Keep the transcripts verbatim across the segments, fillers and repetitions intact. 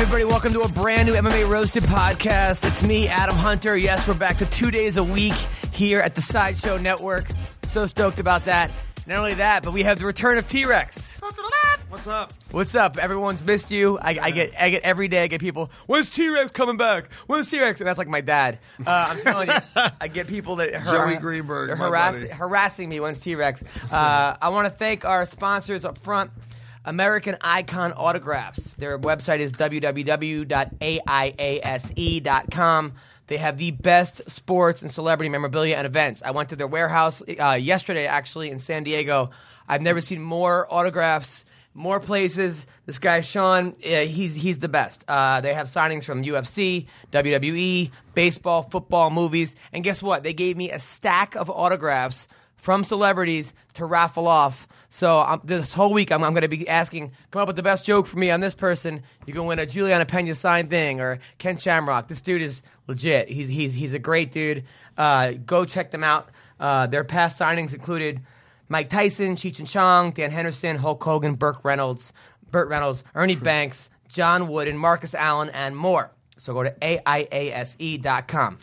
everybody. Welcome to a brand new M M A Roasted podcast. It's me, Adam Hunter. Yes, we're back to two days a week here at the Sideshow Network. So stoked about that. Not only that, but we have the return of T-Rex. What's up? What's up? Everyone's missed you. I, I get, I get every day. I get people. When's T-Rex coming back? When's T-Rex? And that's like my dad. Uh, I'm telling you, I get people that har- Joey Greenberg, they're my harass- buddy. harassing me. When's T-Rex? Uh, I want to thank our sponsors up front. American Icon Autographs. Their website is w w w dot a i a s e dot com. They have the best sports and celebrity memorabilia and events. I went to their warehouse uh, yesterday, actually, in San Diego. I've never seen more autographs, more places. This guy, Sean, uh, he's he's the best. Uh, they have signings from U F C, W W E, baseball, football, movies. And guess what? They gave me a stack of autographs from celebrities to raffle off. So um, this whole week, I'm, I'm going to be asking, come up with the best joke for me on this person. You can win a Juliana Pena signed thing, or Ken Shamrock. This dude is legit. He's he's he's a great dude. Uh, go check them out. Uh, their past signings included Mike Tyson, Cheech and Chong, Dan Henderson, Hulk Hogan, Burt Reynolds, Burt Reynolds, Ernie Banks, John Wooden, Marcus Allen, and more. So go to a i a s e dot com.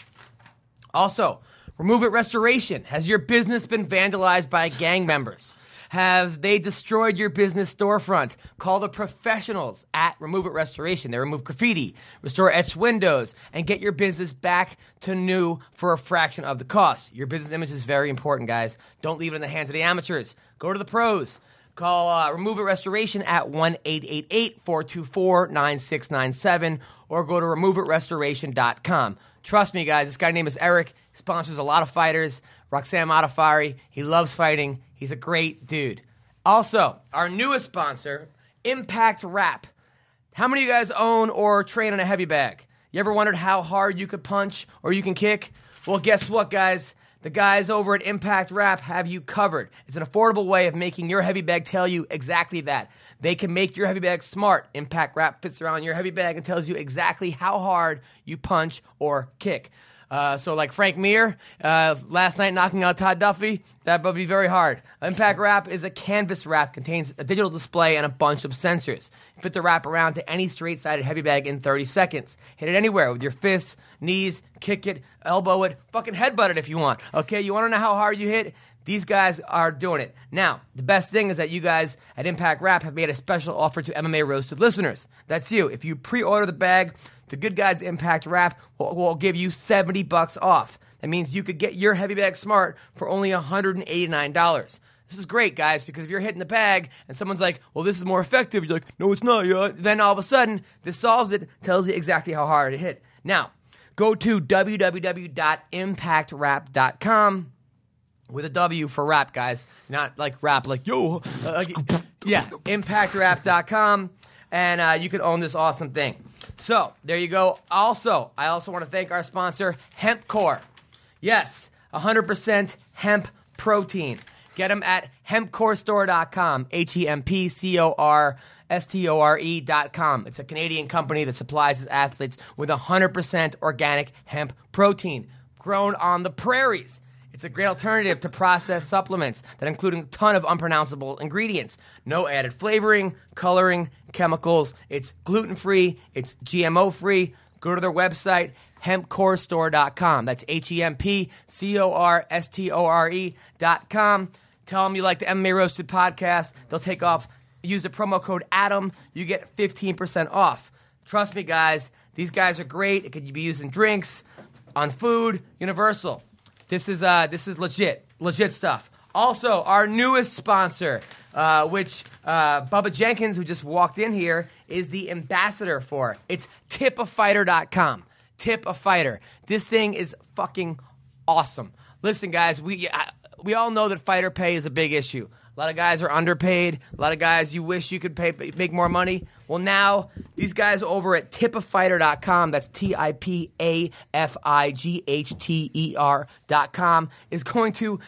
Also, Remove It Restoration. Has your business been vandalized by gang members? Have they destroyed your business storefront? Call the professionals at Remove It Restoration. They remove graffiti, restore etched windows, and get your business back to new for a fraction of the cost. Your business image is very important, guys. Don't leave it in the hands of the amateurs. Go to the pros. Call uh, Remove It Restoration at one eight eight eight, four two four, nine six nine seven or go to remove it restoration dot com. Trust me, guys, this guy name is Eric. He sponsors a lot of fighters. Roxanne Modafferi. He loves fighting. He's a great dude. Also, our newest sponsor, Impact Wrap. How many of you guys own or train on a heavy bag? You ever wondered how hard you could punch or you can kick? Well, guess what, guys? The guys over at Impact Wrap have you covered. It's an affordable way of making your heavy bag tell you exactly that. They can make your heavy bag smart. Impact Wrap fits around your heavy bag and tells you exactly how hard you punch or kick. Uh, so like Frank Mir, uh, last night knocking out Todd Duffy, that would be very hard. Impact Wrap is a canvas wrap, contains a digital display and a bunch of sensors. Fit the wrap around to any straight-sided heavy bag in thirty seconds. Hit it anywhere with your fists, knees, kick it, elbow it, fucking headbutt it if you want. Okay, you want to know how hard you hit? These guys are doing it. Now, the best thing is that you guys at Impact Wrap have made a special offer to M M A Roasted listeners. That's you. If you pre-order the bag, the good guys Impact Wrap will, will give you seventy bucks off. That means you could get your heavy bag smart for only one hundred eighty-nine dollars. This is great, guys, because if you're hitting the bag and someone's like, well, this is more effective, you're like, no, it's not. Yeah. Then all of a sudden, this solves it, tells you exactly how hard it hit. Now, go to w w w dot impact wrap dot com. With a W for rap, guys. Not like rap, like, yo. Uh, like, yeah, impact wrap dot com. And uh, you can own this awesome thing. So, there you go. Also, I also want to thank our sponsor, HempCore. Yes, one hundred percent hemp protein. Get them at hemp core store dot com. H E M P C O R S T O R E dot com. It's a Canadian company that supplies its athletes with one hundred percent organic hemp protein grown on the prairies. It's a great alternative to processed supplements that include a ton of unpronounceable ingredients. No added flavoring, coloring, chemicals. It's gluten-free. It's G M O-free. Go to their website, hemp core store dot com. That's H E M P C O R S T O R E dot com. Tell them you like the M M A Roasted podcast. They'll take off. Use the promo code ADAM. You get fifteen percent off. Trust me, guys. These guys are great. It could be used in drinks, on food, universal. This is uh, this is legit, legit stuff. Also, our newest sponsor, uh, which uh, Bubba Jenkins, who just walked in here, is the ambassador for. It's tip a fighter dot com. Tip a Fighter. This thing is fucking awesome. Listen, guys, we uh, we all know that fighter pay is a big issue. A lot of guys are underpaid. A lot of guys you wish you could pay make more money. Well, now these guys over at tip a fighter dot com, that's T I P A F I G H T E R dot com, is going to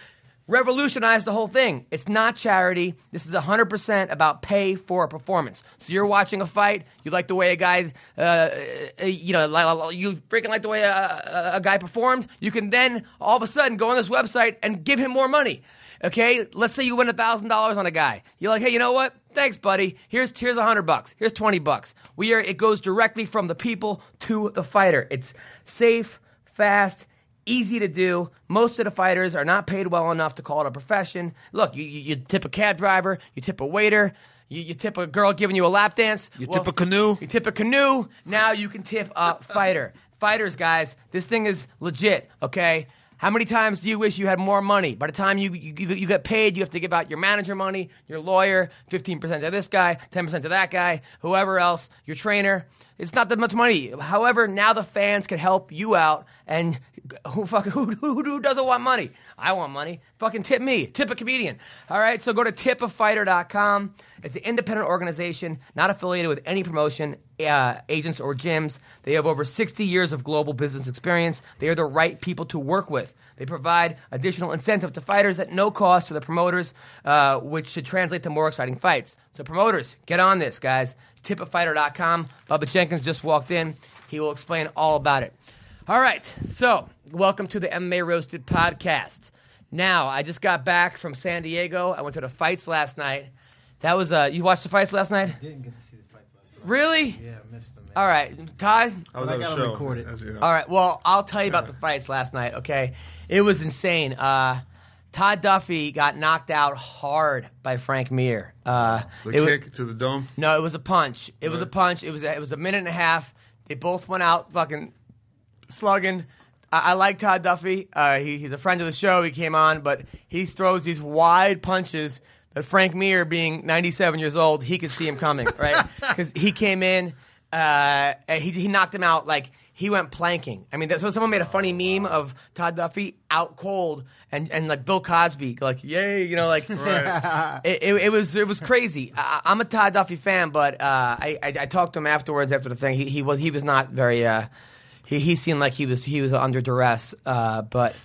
revolutionized the whole thing. It's not charity. This is one hundred percent about pay for a performance. So you're watching a fight. You like the way a guy, uh, you know, like, you freaking like the way a, a guy performed. You can then all of a sudden go on this website and give him more money. Okay, let's say you win one thousand dollars on a guy. You're like, hey, you know what? Thanks, buddy. Here's here's one hundred bucks. Here's twenty bucks. We are. It goes directly from the people to the fighter. It's safe, fast, easy to do. Most of the fighters are not paid well enough to call it a profession. Look, you, you, you tip a cab driver, you tip a waiter, you, you tip a girl giving you a lap dance. You well, tip a canoe. You tip a canoe. Now you can tip a fighter. Fighters, guys, this thing is legit, okay? How many times do you wish you had more money? By the time you, you, you get paid, you have to give out your manager money, your lawyer, fifteen percent to this guy, ten percent to that guy, whoever else, your trainer. It's not that much money. However, now the fans can help you out, and who fuck who, who, who doesn't want money? I want money. Fucking tip me. Tip a comedian. All right, so go to tip a fighter dot com. It's an independent organization, not affiliated with any promotion, uh, agents, or gyms. They have over sixty years of global business experience. They are the right people to work with. They provide additional incentive to fighters at no cost to the promoters, uh, which should translate to more exciting fights. So promoters, get on this, guys. tip a fighter dot com. Bubba Jenkins just walked in. He will explain all about it. All right, so welcome to the M M A Roasted podcast. Now, I just got back from San Diego. I went to the fights last night. That was, uh, you watched the fights last night? I didn't get to see the fights last night. Really? Yeah, I missed them, man. All right, Ty? I was I at a gotta show. record it. as you know. All right, well, I'll tell you about the fights last night, okay? It was insane. Uh, Todd Duffy got knocked out hard by Frank Mir. Uh, The it wa- kick to the dome. No, it was a punch. It was a Right. punch. It was a, it was a minute and a half. They both went out fucking slugging. I, I like Todd Duffy. Uh, he, he's a friend of the show. He came on, but he throws these wide punches that Frank Mir, being ninety-seven years old, he could see him coming, right? Because he came in, uh, and he he knocked him out like he went planking. I mean, that, so someone made a funny meme of Todd Duffy out cold, and, and like Bill Cosby, like yay, you know, like Right. it, it, it was it was crazy. I, I'm a Todd Duffy fan, but uh, I, I I talked to him afterwards after the thing. He he was he was not very. Uh, he he seemed like he was he was under duress. Uh, but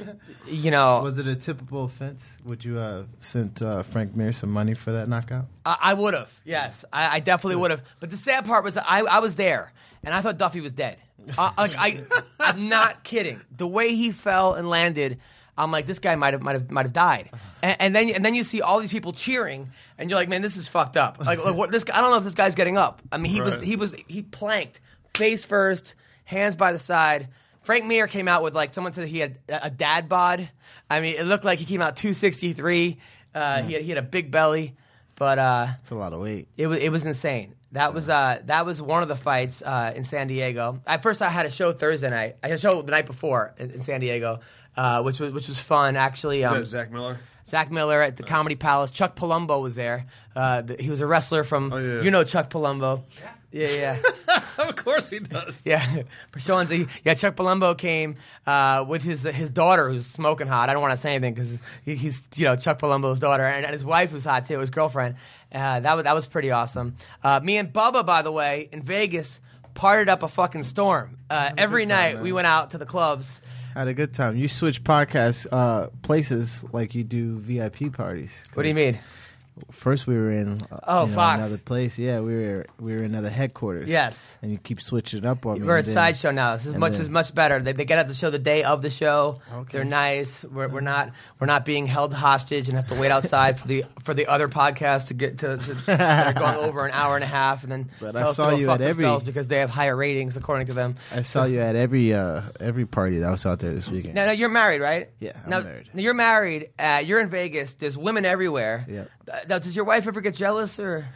you know, Was it a typical offense? Would you have sent uh, Frank Mir some money for that knockout? I, I would have. Yes, I, I definitely would have. But the sad part was that I I was there, and I thought Duffy was dead. Uh, like I I'm not kidding. The way he fell and landed, I'm like, this guy might have might have might have died. And, and then and then you see all these people cheering, and you're like, man, this is fucked up. Like, like what this guy, I don't know if this guy's getting up. I mean, he was Right. he was he planked face first, hands by the side. Frank Mir came out with like someone said he had a dad bod. I mean, it looked like he came out two sixty-three. Uh, he had he had a big belly, but uh, It's a lot of weight. it was it was insane. That was uh that was one of the fights uh, in San Diego. At first, I had a show Thursday night. I had a show the night before in, in San Diego, uh, which was which was fun actually. Is Um, that Zach Miller? Zach Miller at the Comedy Palace. Chuck Palumbo was there. Uh, the, he was a wrestler from Oh, yeah. you know Chuck Palumbo. Yeah, yeah. Of course he does. Yeah, Prashant, Z- yeah. Chuck Palumbo came uh, with his his daughter, who's smoking hot. I don't want to say anything because he, he's you know Chuck Palumbo's daughter, and, and his wife was hot too, his girlfriend. Uh, that was that was pretty awesome. Uh, me and Bubba, by the way, in Vegas, partied up a fucking storm. Uh, every good time, night man. we went out to the clubs. Had a good time. You switch podcast uh, places like you do V I P parties. What do you mean? First, we were in uh, Oh, you know, Fox. another place. Yeah, we were we were in another headquarters. Yes. and you keep switching it up on me. We're at and then- Sideshow now. This is and much then- is much better. They, they get out the show the day of the show. Okay. They're nice. We're, we're not we're not being held hostage and have to wait outside for the for the other podcast to get to. to they're going over an hour and a half, and then But I tell us to saw go you fuck at every- themselves because they have higher ratings according to them. I saw you at every uh, every party that was out there this weekend. Now, now you're married, right? Yeah, I'm now, married. Now you're married. Uh, you're in Vegas. There's women everywhere. Yep. Uh, now, does your wife ever get jealous or?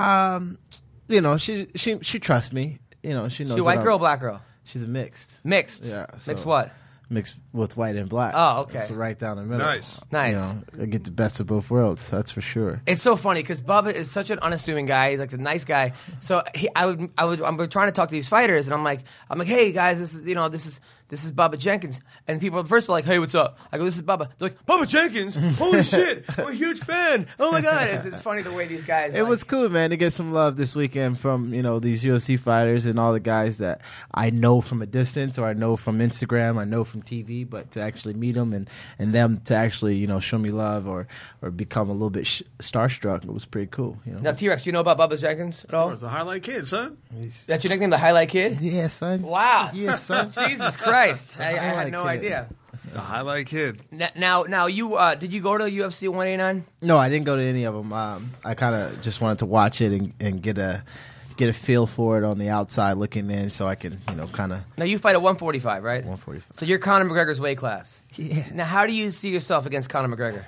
Um, you know, she she she trusts me. You know, she knows. She a that white I'm- girl, black girl? She's a mixed. Mixed. Yeah, Mixed so- what? Mixed with white and black. Oh, okay. So right down the middle. Nice. Nice. You know, I get the best of both worlds. That's for sure. It's so funny because Bubba is such an unassuming guy. He's like a nice guy. So he, I would, I would, I'm trying to talk to these fighters, and I'm like, I'm like, hey guys, this is, you know, this is, this is Bubba Jenkins. And people at first are like, hey, what's up? I go, this is Bubba. They're like, Bubba Jenkins? Holy shit, I'm a huge fan. Oh my God. It's, it's funny the way these guys. It like, was cool, man, to get some love this weekend from, you know, these U F C fighters and all the guys that I know from a distance, or I know from Instagram, I know from T V, but to actually meet them and, and them to actually, you know, show me love or, or become a little bit sh- starstruck, it was pretty cool. You know? Now, T-Rex, do you know about Bubba Jenkins at all? It's a highlight kid, son. That's your nickname, the Highlight Kid? Yeah, son. Wow. Yeah, son. Jesus Christ. I, I had Highlight no Kid. idea. The highlight kid. N- Now, now you uh, did you go to U F C one eighty-nine? No, I didn't go to any of them. Um, I kind of just wanted to watch it and, and get a get a feel for it on the outside looking in, so I can, you know, kind of Now you fight at one forty-five, right? one forty-five. So you're Conor McGregor's weight class. Yeah. Now, how do you see yourself against Conor McGregor?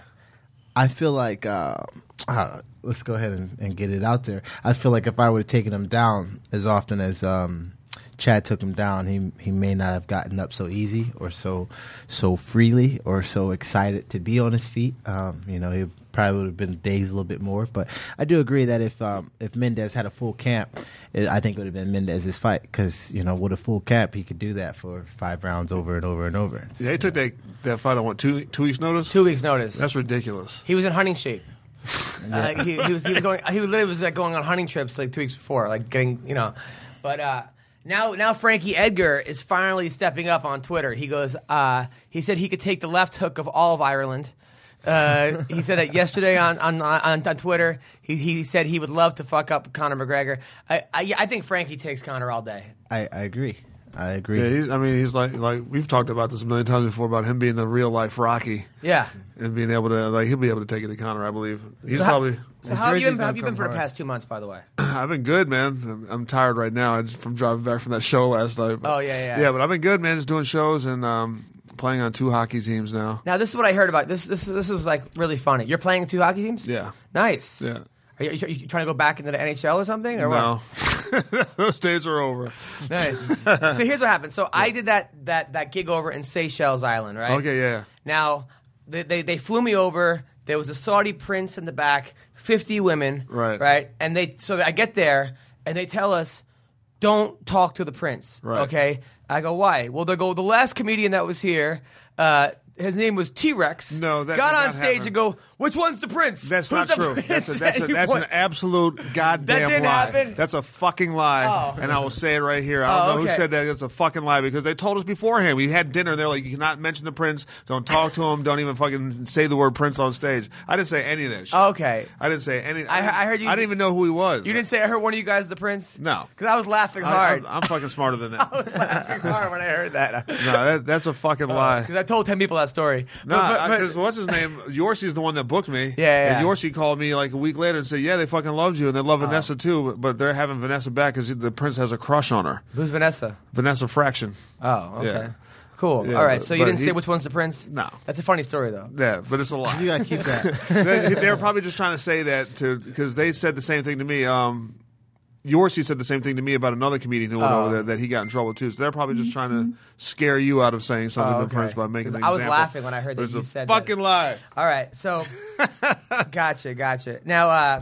I feel like uh, uh, let's go ahead and, and get it out there. I feel like if I would have taken him down as often as um, Chad took him down, he he may not have gotten up so easy or so so freely or so excited to be on his feet. Um, you know, he probably would have been dazed a little bit more. But I do agree that if um, if Mendez had a full camp, it, I think it would have been Mendez's fight because, you know, with a full camp, he could do that for five rounds over and over and over. It's, Yeah, he took that, that fight on what, two two weeks notice? Two weeks notice. That's ridiculous. He was in hunting shape. uh, he, he was he was going. He literally was like going on hunting trips like two weeks before, like getting you know. But uh, now now Frankie Edgar is finally stepping up on Twitter. He goes. Uh, he said he could take the left hook of all of Ireland. Uh, he said that yesterday on on, on, on Twitter. He, he said he would love to fuck up Conor McGregor. I I, I think Frankie takes Conor all day. I, I agree. I agree. Yeah, he's, I mean, he's like like we've talked about this a million times before about him being the real life Rocky Yeah. and being able to like he'll be able to take it to Conor. I believe he's So how- probably. So His how have you jersey's been, gonna how have you been come for the hard. past two months, by the way? I've been good, man. I'm, I'm tired right now. I just from driving back from that show last night. Oh, yeah, yeah. Yeah, but I've been good, man. Just doing shows and um, playing on two hockey teams now. Now this is what I heard about. This this this was like really funny. You're playing two hockey teams? Yeah. Nice. Yeah. Are you, are you trying to go back into the N H L or something? Or No, those days are over. What? Nice. So here's what happened. So I did that that that gig over in Seychelles Island, right? Okay, yeah. Now they, they they flew me over. There was a Saudi prince in the back, fifty women, Right. Right, and they so I get there and they tell us, don't talk to the prince. Right. Okay. I go, why? Well, they go, the last comedian that was here. Uh, his name was T-Rex. No, that got did on not stage happen. and go, which one's the prince? That's Who's not the true. prince That's a, that's a, that you that's an want?" absolute goddamn That didn't lie. happen? That's a fucking lie, Oh. and I will say it right here. I don't Oh, know okay. who said that. It's a fucking lie because they told us beforehand. We had dinner. They're like, you cannot mention the prince. Don't talk to him. Don't even fucking say the word prince on stage. I didn't say any of that shit. Okay. I didn't say any. I- I heard you- I didn't even know who he was. You didn't say I heard one of you guys is the prince? No. Because I was laughing I, hard. I'm, I'm fucking smarter than that. I was laughing hard when I heard that. No, that, that's a fucking lie. Because I told ten people that story. No, But- but- but- because what's his name? Yorsi's the one that booked me. Yeah, yeah. And Yorsi called me like a week later and said, "Yeah, they fucking loved you and they love Vanessa too, but, but they're having Vanessa back because the prince has a crush on her." Who's Vanessa? Vanessa Fraction. Oh, okay. Yeah. Cool. Yeah, All right. but- So you but didn't he- say which one's the prince? No. That's a funny story, though. Yeah, but it's a lie. You gotta keep that. they, they were probably just trying to say that to because they said the same thing to me. Um, Yorsi said the same thing to me about another comedian who went Oh. over there that he got in trouble too. So they're probably just trying to scare you out of saying something Oh, to okay. Prince by making 'Cause an I was example. laughing when I heard But that it's you a said that. fucking lie. All right. So, gotcha, gotcha. Now, uh,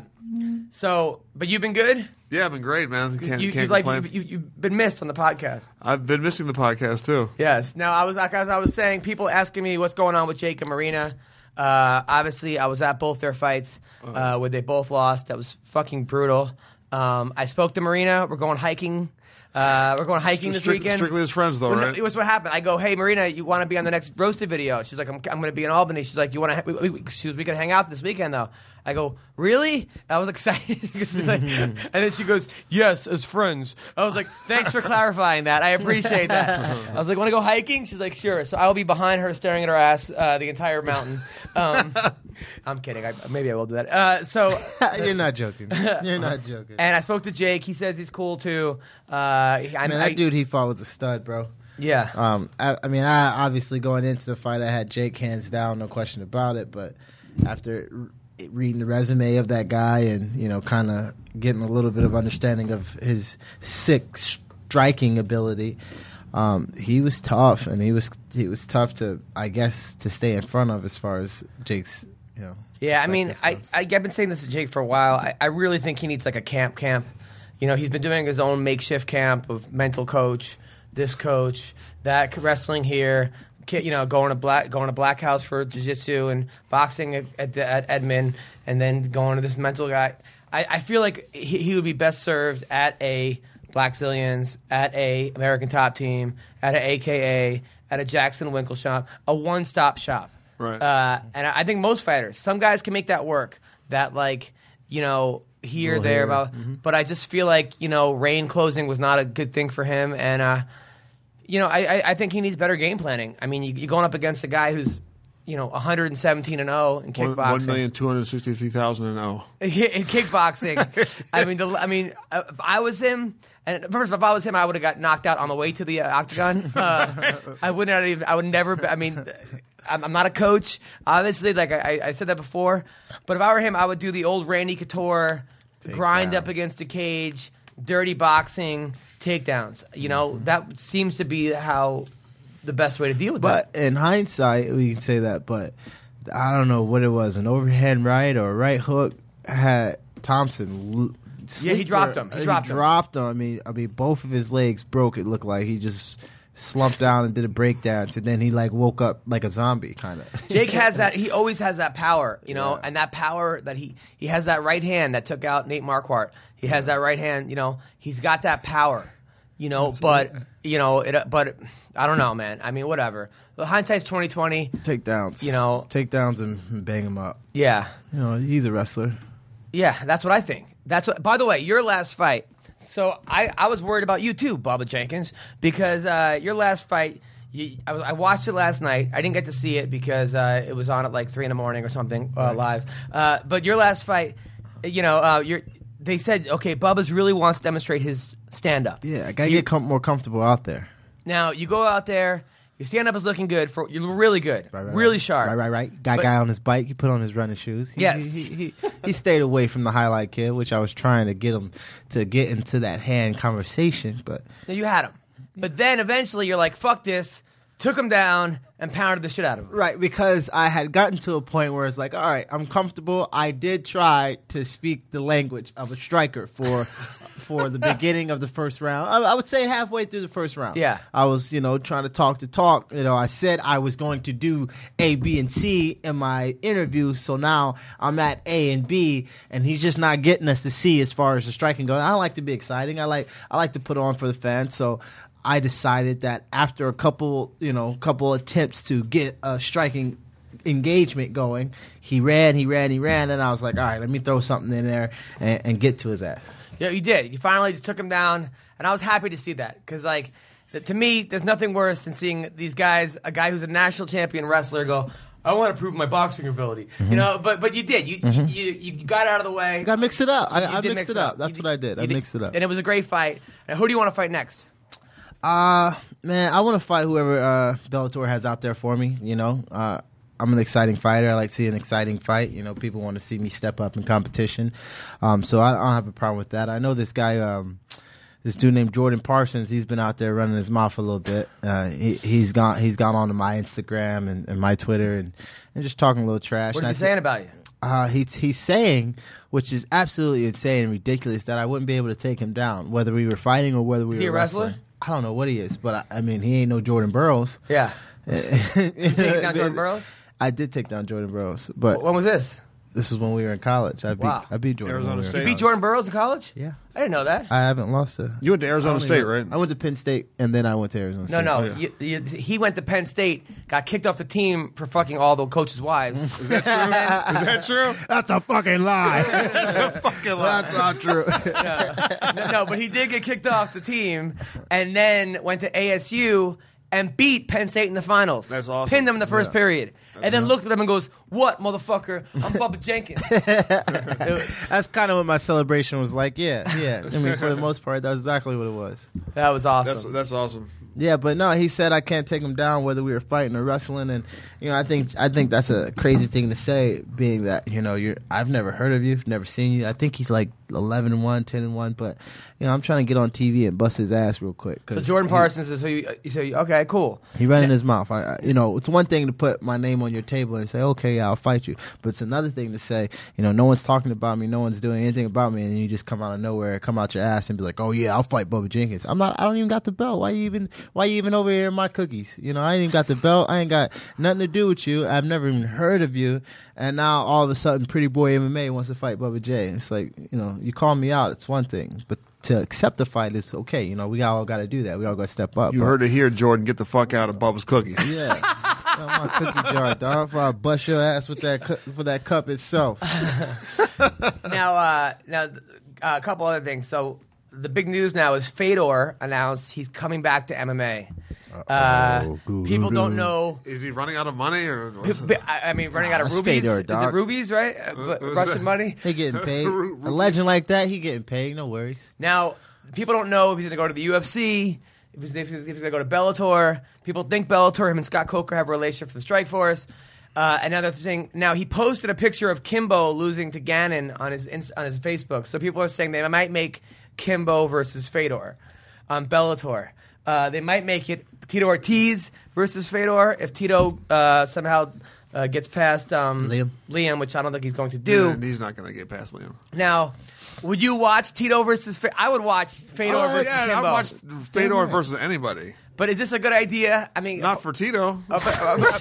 so, but you've been good? Yeah, I've been great, man. Can't, you, can't you've, like, complain. you, you've been missed on the podcast. I've been missing the podcast too. Yes. Now, I was like, as I was saying, people asking me what's going on with Jake and Marina. Uh, obviously, I was at both their fights uh, where they both lost. That was fucking brutal. Um, I spoke to Marina. We're going hiking. Uh, we're going hiking this Strict- weekend. Strictly as friends, though, Well, no, right? it was what happened. I go, hey, Marina, you want to be on the next roasted video? She's like, I'm, I'm going to be in Albany. She's like, you want to? Ha- we, we, she was, we can hang out this weekend though. I go, really? I was excited. She's like, and then she goes, yes, as friends. I was like, thanks for clarifying that. I appreciate that. I was like, want to go hiking? She's like, sure. So I'll be behind her, staring at her ass uh, the entire mountain. Um, I'm kidding. I, maybe I will do that. Uh, so. You're not joking. You're not joking. And I spoke to Jake. He says he's cool too. Uh, I, Man, that I, dude he fought was a stud, bro. Yeah. Um, I, I mean, I obviously going into the fight, I had Jake hands down, no question about it. But after re- reading the resume of that guy and you know, kind of getting a little bit of understanding of his sick striking ability, um, he was tough, and he was he was tough to, I guess, to stay in front of as far as Jake's, you know. Yeah, I mean, I, goes. I, I've been saying this to Jake for a while. I, I really think he needs like a camp camp. You know, he's been doing his own makeshift camp of mental coach, this coach, that wrestling here, you know, going to black going to Black House for jiu-jitsu and boxing at, at, at Edmond, and then going to this mental guy. I, I feel like he, he would be best served at a Black Zillions, at a American Top Team, at a A K A, at a Jackson Winkle shop, a one-stop shop. Right. Uh, and I think most fighters, some guys can make that work. That like, you know, here, Little there, here. about. Mm-hmm. But I just feel like, you know, Rain closing was not a good thing for him, and uh, you know, I, I, I think he needs better game planning. I mean, you, you're going up against a guy who's, you know, one hundred seventeen and oh in kickboxing. One million two hundred sixty-three thousand and oh. In kickboxing, I mean, the, I mean, uh, if I was him, and first, if I was him, I would have got knocked out on the way to the uh, octagon. Uh, I would not even. I would never. Be, I mean, I'm, I'm not a coach, obviously. Like I, I said that before, but if I were him, I would do the old Randy Couture, Take grind down. up against the cage, dirty boxing, takedowns. You know, Mm-hmm. that seems to be how the best way to deal with But that. in hindsight, we can say that. But I don't know what it was, an overhand right or a right hook had Thompson. l- Yeah, he sleep dropped for- him. He dropped him. dropped him. I mean, I mean, both of his legs broke. It looked like he just slumped down and did a breakdance, and then he like woke up like a zombie, kind of. Jake has that. He always has that power, you know, Yeah. and that power that he he has that right hand that took out Nate Marquardt. He has that right hand, you know. He's got that power, you know. But you know, it. But I don't know, man. I mean, whatever. The hindsight's twenty twenty. Takedowns, You know- takedowns and bang him up. Yeah, You know, he's a wrestler. yeah. That's what I think. That's what. By the way, your last fight. So I, I was worried about you too, Bubba Jenkins, because uh, your last fight. You, I, was- I watched it last night. I didn't get to see it because uh, it was on at like three in the morning or something uh, live. Uh, but your last fight, you know, uh, you're, they said, okay, Bubba's really wants to demonstrate his stand up. Yeah, I gotta You- get com- more comfortable out there. Now you go out there, your stand up is looking good. For you're really good, Right, right, really right. sharp. Right, right, right. Got But- guy on his bike. He put on his running shoes. He, Yes. He, he, he, he stayed away from the highlight kid, which I was trying to get him to get into that hand conversation. But Now you had him, but then eventually you're like, fuck this. Took him down and pounded the shit out of him. right, because I had gotten to a point where it's like, all right, I'm comfortable. I did try to speak the language of a striker for for the beginning of the first round. I, I would say halfway through the first round. Yeah. I was, you know, trying to talk to talk. You know, I said I was going to do A, B, and C in my interview. So now I'm at A and B, and he's just not getting us to C as far as the striking goes. I like to be exciting. I like I like to put on for the fans. So I decided that after a couple, you know, couple attempts to get a striking engagement going, he ran, he ran, he ran, and I was like, all right, let me throw something in there and, and get to his ass. Yeah, you did. You finally just took him down, and I was happy to see that because, like, th- to me, there's nothing worse than seeing these guys, a guy who's a national champion wrestler, go, "I want to prove my boxing ability," Mm-hmm. you know. But but you did. You you, you you got out of the way. I got to mix it up. I, You I did mixed mix it up. That's You what I did. I you mixed it up. and it was a great fight. And who do you want to fight next? Uh man, I want to fight whoever uh, Bellator has out there for me. You know, uh, I'm an exciting fighter. I like to see an exciting fight. You know, people want to see me step up in competition. Um, so I, I don't have a problem with that. I know this guy, um, this dude named Jordan Parsons. He's been out there running his mouth a little bit. Uh, he, he's gone. He's gone on to my Instagram and, and my Twitter and, and just talking a little trash. What And is he I thi- saying about you? Uh, he's he's saying, which is absolutely insane and ridiculous, that I wouldn't be able to take him down, whether we were fighting or whether we Is were he a wrestler? wrestling. I don't know what he is, but I, I mean, he ain't no Jordan Burroughs. Yeah, you you taking down Jordan Burroughs? I did take down Jordan Burroughs, but When was this? this was when we were in college. I beat Wow. I beat Jordan. Arizona when we were in State. You college. beat Jordan Burroughs in college? Yeah, I didn't know that. I haven't lost to. You went to I Arizona only State, went- right? I went to Penn State and then I went to Arizona No, State. no. Oh, yeah. you, you, he went to Penn State, got kicked off the team for fucking all the coaches' wives. Is that true? Is that true? That's a fucking lie. That's a fucking lie. That's not true. no, no, but he did get kicked off the team and then went to A S U and beat Penn State in the finals. That's awesome. Pinned them in the first Yeah. period. and then looked at them and goes, "What, motherfucker? I'm Bubba Jenkins." That's kind of what my celebration was like. Yeah, yeah. I mean, for the most part, that's exactly what it was. That was awesome. That's that's awesome. Yeah, but no, he said I can't take him down whether we were fighting or wrestling, and you know, I think I think that's a crazy thing to say, being that you know you're I've never heard of you, never seen you. I think he's like eleven and one, ten and one, but you know, I'm trying to get on T V and bust his ass real quick. so Jordan Parsons is so you, so you okay, cool. He ran in his mouth. I, I, you know, it's one thing to put my name on your table and say, okay, yeah, I'll fight you. But it's another thing to say, you know, no one's talking about me, no one's doing anything about me, and you just come out of nowhere, come out your ass and be like, oh yeah, I'll fight Bubba Jenkins. I'm not. I don't even got the belt. Why you even why you even over here in my cookies? You know, I ain't even got the belt. I ain't got nothing to do with you. I've never even heard of you. And now all of a sudden, Pretty Boy M M A wants to fight Bubba J. It's like, you know, you call me out, it's one thing, but to accept the fight is okay. You know, we all got to do that. We all got to step up. You but, heard it here, Jordan. Get the fuck out of Bubba's cookies. Yeah. My cookie jar, dog. If I bust your ass with that cu- for that cup itself. now, uh, now, uh, a couple other things. So, the big news now is Fedor announced he's coming back to M M A. Uh, people don't know. Is he running out of money, or I mean, running nah, out of rubies? Fedor, is it rubies, right? Uh, Russian money. He getting paid. A legend like that, he getting paid. No worries. Now, people don't know if he's going to go to the U F C. If he's, if he's going to go to Bellator. People think Bellator. Him and Scott Coker have a relationship from Strikeforce. Uh, another thing. Now, he posted a picture of Kimbo losing to Gannon on his on his Facebook. So people are saying they might make Kimbo versus Fedor on Bellator. Uh, they might make it Tito Ortiz versus Fedor if Tito uh, somehow uh, gets past um, Liam. Liam, which I don't think he's going to do. Yeah, he's not going to get past Liam. Now, would you watch Tito versus Fedor? I would watch Fedor Oh, versus yeah, Kimbo. I'd watch Fedor versus anybody. But is this a good idea? I mean, Not for Tito. uh, but,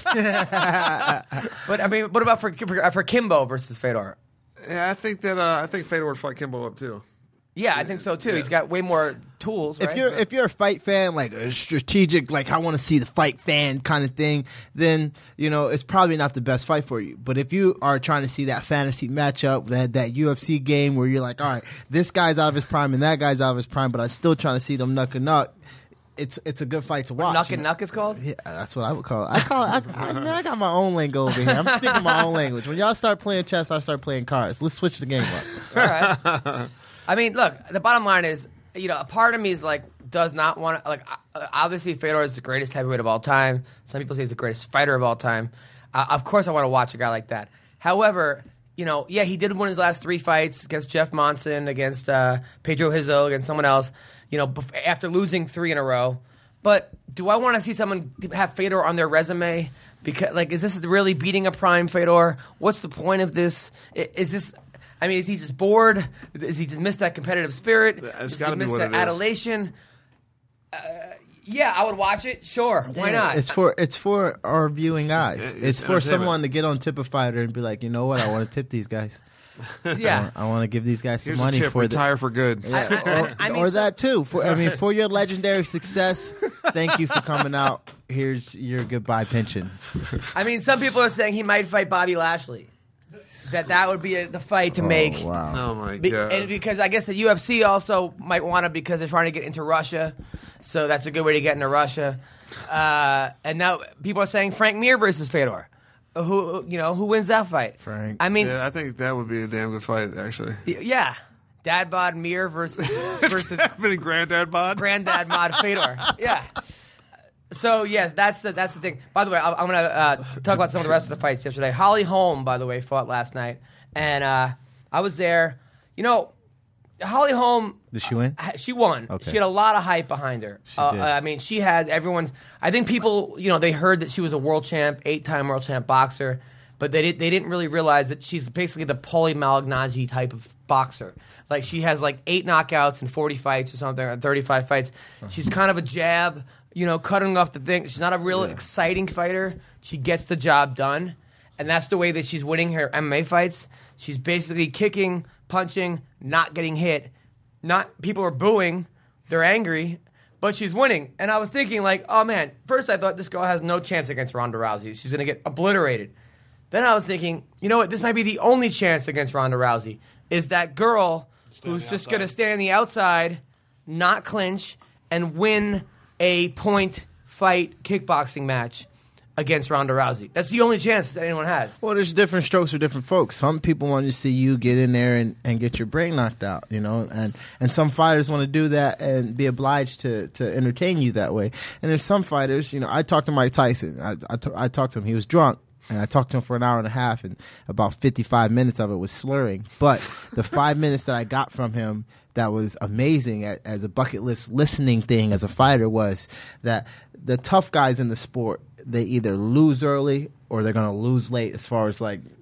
uh, but I mean, what about for for, for Kimbo versus Fedor? Yeah, I think that uh, I think Fedor would fight Kimbo up too. Yeah, I think so too. Yeah. He's got way more tools. If right? you're if you're a fight fan, like a strategic, like I want to see the fight fan kind of thing, then you know it's probably not the best fight for you. But if you are trying to see that fantasy matchup, that that U F C game where you're like, all right, this guy's out of his prime and that guy's out of his prime, but I'm still trying to see them knuck and knuck. It's it's a good fight to watch. Nuck you and know? Nuck is called? Yeah, that's what I would call it. I call it. I, I, man, I got my own lingo over here. I'm speaking my own language. When y'all start playing chess, I start playing cards. Let's switch the game up. All right. I mean, look, the bottom line is, you know, a part of me is like, does not want to, like, obviously Fedor is the greatest heavyweight of all time. Some people say he's the greatest fighter of all time. Uh, of course I want to watch a guy like that. However, you know, yeah, he did win his last three fights against Jeff Monson, against uh, Pedro Hizo, against someone else, you know, bef- after losing three in a row. But do I want to see someone have Fedor on their resume? Because, like, is this really beating a prime Fedor? What's the point of this? Is this... I mean, is he just bored? Is he just missed that competitive spirit? It's Does gotta he be miss what that it is. adulation? Uh, yeah, I would watch it. Sure, why not? It's for it's for our viewing eyes. It's- It's, it's for entertainment. someone to get on Tip a Fighter and be like, you know what? I want to tip these guys. yeah. I want to give these guys some Here's money a tip. for Retire the, for good. I- I- or, I mean, or so- that too. For I mean, for your legendary success, thank you for coming out. Here's your goodbye pension. I mean, some people are saying he might fight Bobby Lashley. That that would be a, the fight to make. Oh, wow. Oh my Be- god! and because I guess the U F C also might want to because they're trying to get into Russia, so that's a good way to get into Russia. Uh, and now people are saying Frank Mir versus Fedor. Who you know who wins that fight? Frank. I mean, Yeah, I think that would be a damn good fight, actually. y- yeah, Dad Bod Mir versus versus Happening Granddad Bod. Granddad Mod Fedor. Yeah. So yes, that's the that's the thing. By the way, I, I'm gonna uh, talk about some of the rest of the fights yesterday. Holly Holm, by the way, fought last night, and uh, I was there. You know, Holly Holm. Did she win? She won. Okay. She had a lot of hype behind her. She Uh, did. I mean, she had everyone. I think people, you know, they heard that she was a world champ, eight-time world champ boxer, but they did, they didn't really realize that she's basically the Paulie Malignaggi type of boxer. Like she has like eight knockouts in forty fights or something, or thirty-five fights. Uh-huh. She's kind of a jab, you know, cutting off the thing. She's not a real exciting fighter. She gets the job done, and that's the way that she's winning her M M A fights. She's basically kicking, punching, not getting hit. Not people are booing, they're angry, but she's winning. And I was thinking, like, oh man, first I thought this girl has no chance against Ronda Rousey. She's gonna get obliterated. Then I was thinking, you know what, this might be the only chance against Ronda Rousey. Is that girl who's just gonna stand on the outside, not clinch, and win a point fight kickboxing match against Ronda Rousey. That's the only chance that anyone has. Well, there's different strokes for different folks. Some people want to see you get in there and, and get your brain knocked out, you know, and, and some fighters want to do that and be obliged to, to entertain you that way. And there's some fighters, you know, I talked to Mike Tyson. I, I, t- I talked to him. He was drunk. And I talked to him for an hour and a half, and about fifty-five minutes of it was slurring. But the five minutes that I got from him that was amazing at, as a bucket list listening thing as a fighter was that the tough guys in the sport, they either lose early or they're going to lose late as far as like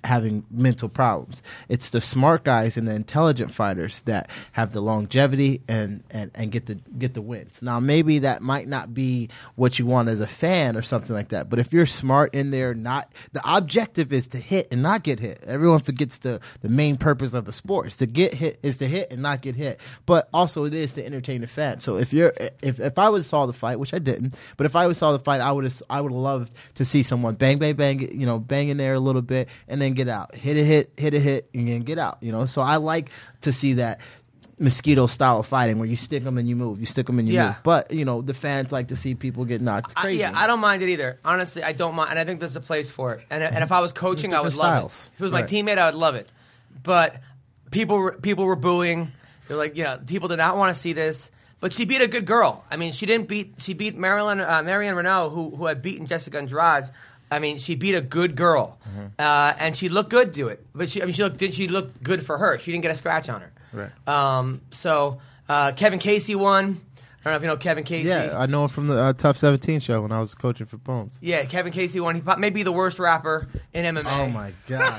having mental problems. It's the smart guys and the intelligent fighters that have the longevity and, and, and get the get the wins. Now, maybe that might not be what you want as a fan or something like that, but if you're smart in there, not the objective is to hit and not get hit. Everyone forgets the, the main purpose of the sport is to get hit is to hit and not get hit, but also it is to entertain the fan. So if you're if, if I would have saw the fight, which I didn't, but if I would have saw the fight, I would have I would have loved to see someone bang bang bang, you know, bang in there a little bit and then get out, hit a hit, hit a hit, and then get out. You know, so I like to see that mosquito style of fighting where you stick them and you move, you stick them and you Yeah. move. But you know, the fans like to see people get knocked crazy. I, yeah, I don't mind it either. Honestly, I don't mind, and I think there's a place for it. And and if I was coaching, I would different love styles. it. If it was my Right. teammate, I would love it. But people were, people were booing. They're like, you know, people did not want to see this. But she beat a good girl. I mean, she didn't beat. She beat Marilyn, uh, Marion Renault, who who had beaten Jessica Andrade. I mean, she beat a good girl, Mm-hmm. uh, and she looked good to it. But she, I mean, she looked. Did she look good for her? She didn't get a scratch on her. Right. Um. So uh, Kevin Casey won. I don't know if you know Kevin Casey. Yeah, I know him from the uh, Tough seventeen show when I was coaching for Bones. Yeah, Kevin Casey won. He po- may be the worst rapper in M M A. Oh my god.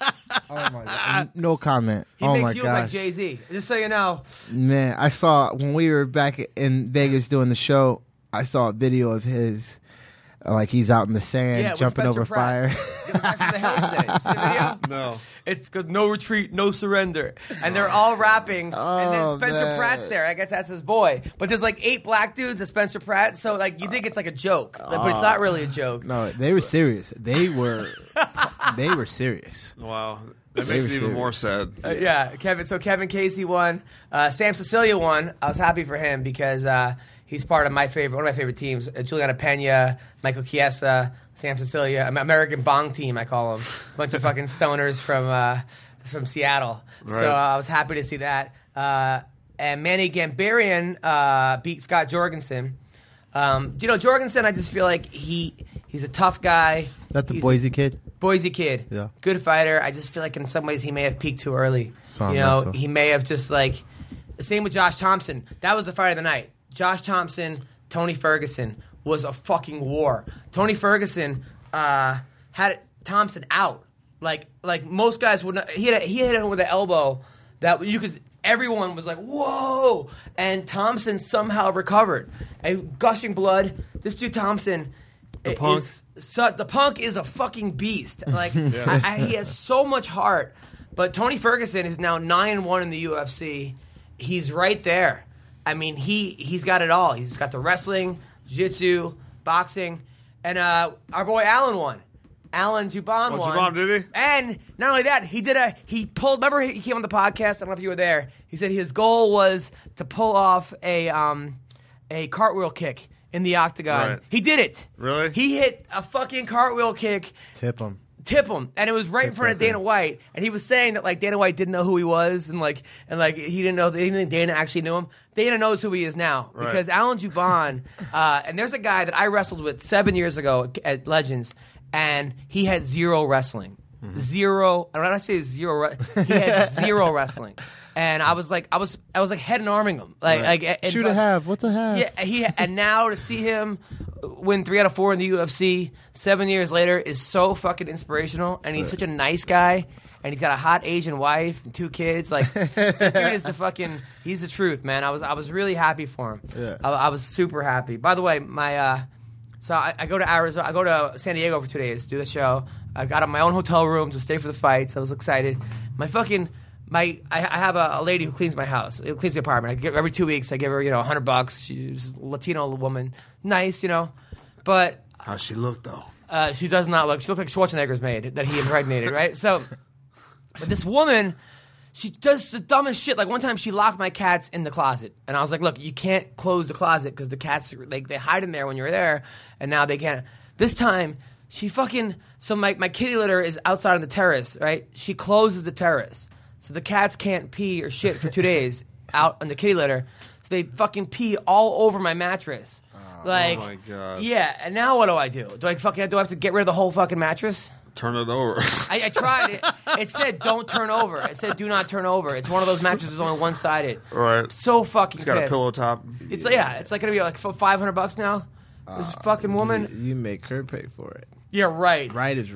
Oh my god. No comment. He oh makes my you look like gosh. Jay-Z. Just so you know. Man, I saw when we were back in Vegas doing the show, I saw a video of his uh, like he's out in the sand Yeah, with jumping Spencer over Pratt. fire. The guy from the Hills did it. You see the video? No. It's cause no retreat, no surrender, and they're all rapping, and Oh, then Spencer man. Pratt's there. I guess that's his boy. But there's like eight black dudes and Spencer Pratt, so like you think it's like a joke, like, but it's not really a joke. No, they were serious. They were they were serious. Wow. That They makes were it even serious. more sad. Uh, yeah, Kevin. So Kevin Casey won. Uh, Sam Cecilia won. I was happy for him because uh, he's part of my favorite, one of my favorite teams. Uh, Juliana Pena, Michael Chiesa, Sam Cecilia, Am- American Bong Team. I call them a bunch of fucking stoners from uh, from Seattle. Right. So uh, I was happy to see that. Uh, and Manny Gambarian uh, beat Scott Jorgensen. Um, you know, Jorgensen, I just feel like he he's a tough guy. That the He's- Boise kid? Boise kid, Yeah. good fighter. I just feel like in some ways he may have peaked too early. Saw him you know, wrestle. he may have just like the same with Josh Thompson. That was the fight of the night. Josh Thompson, Tony Ferguson was a fucking war. Tony Ferguson uh, had Thompson out. Like like most guys would not. He had a, he hit him with an elbow that you could. Everyone was like, "Whoa!" And Thompson somehow recovered. And gushing blood. This dude Thompson. The i- Punk. is so, the Punk is a fucking beast. Like I, I, he has so much heart. But Tony Ferguson is now nine and one in the U F C. He's right there. I mean, he he's got it all. He's got the wrestling, jiu-jitsu, boxing, and uh, our boy Allen won. Alan Juban Oh, won. Juban, did he? And not only that, he did a he pulled. Remember, he came on the podcast. I don't know if you were there. He said his goal was to pull off a um a cartwheel kick in the octagon. Right. He did it. Really? He hit a fucking cartwheel kick, Tip him. tip him, and it was right in front of that Dana White. And he was saying that like Dana White didn't know who he was, and like and like he didn't know. He didn't think Dana actually knew him. Dana knows who he is now Right. because Alan Juban. uh, and there's a guy that I wrestled with seven years ago at Legends, and he had zero wrestling, zero. And when I say zero, re- he had zero wrestling. And I was like, I was, I was like head and arming him, like, like and- Shoot a half. What's a half? yeah, he and now to see him win three out of four in the U F C seven years later is so fucking inspirational. And he's such a nice guy, and he's got a hot Asian wife and two kids. Like, the dude is the fucking, he's the truth, man. I was, I was really happy for him. Yeah. I, I was super happy. By the way, my, uh, so I, I go to Arizona, I go to San Diego for two days to do the show. I got my own hotel room to stay for the fights. I was excited. My fucking. My, I, I have a, a lady who cleans my house, who cleans the apartment. I give every two weeks. I give her, you know, a hundred bucks. She's a Latino woman, nice, you know, but How she look though? uh, she does not look. She looks like Schwarzenegger's maid that he impregnated, right? So, but this woman, she does the dumbest shit. Like one time, she locked my cats in the closet, and I was like, "Look, you can't close the closet because the cats like they hide in there when you're there, and now they can't." This time, she fucking so my my kitty litter is outside on the terrace, right? She closes the terrace. So the cats can't pee or shit for two days out on the kitty litter. So they fucking pee all over my mattress. like, my God. Yeah, and now what do I do? Do I fucking do I have to get rid of the whole fucking mattress? Turn it over. I, I tried it. It said don't turn over. It said do not turn over. It's one of those mattresses only one sided. Right. So fucking It's got pissed. a pillow top. It's like, yeah, it's like gonna be like five hundred bucks now. This fucking woman. You, you make her pay for it. Yeah, right. Right is right.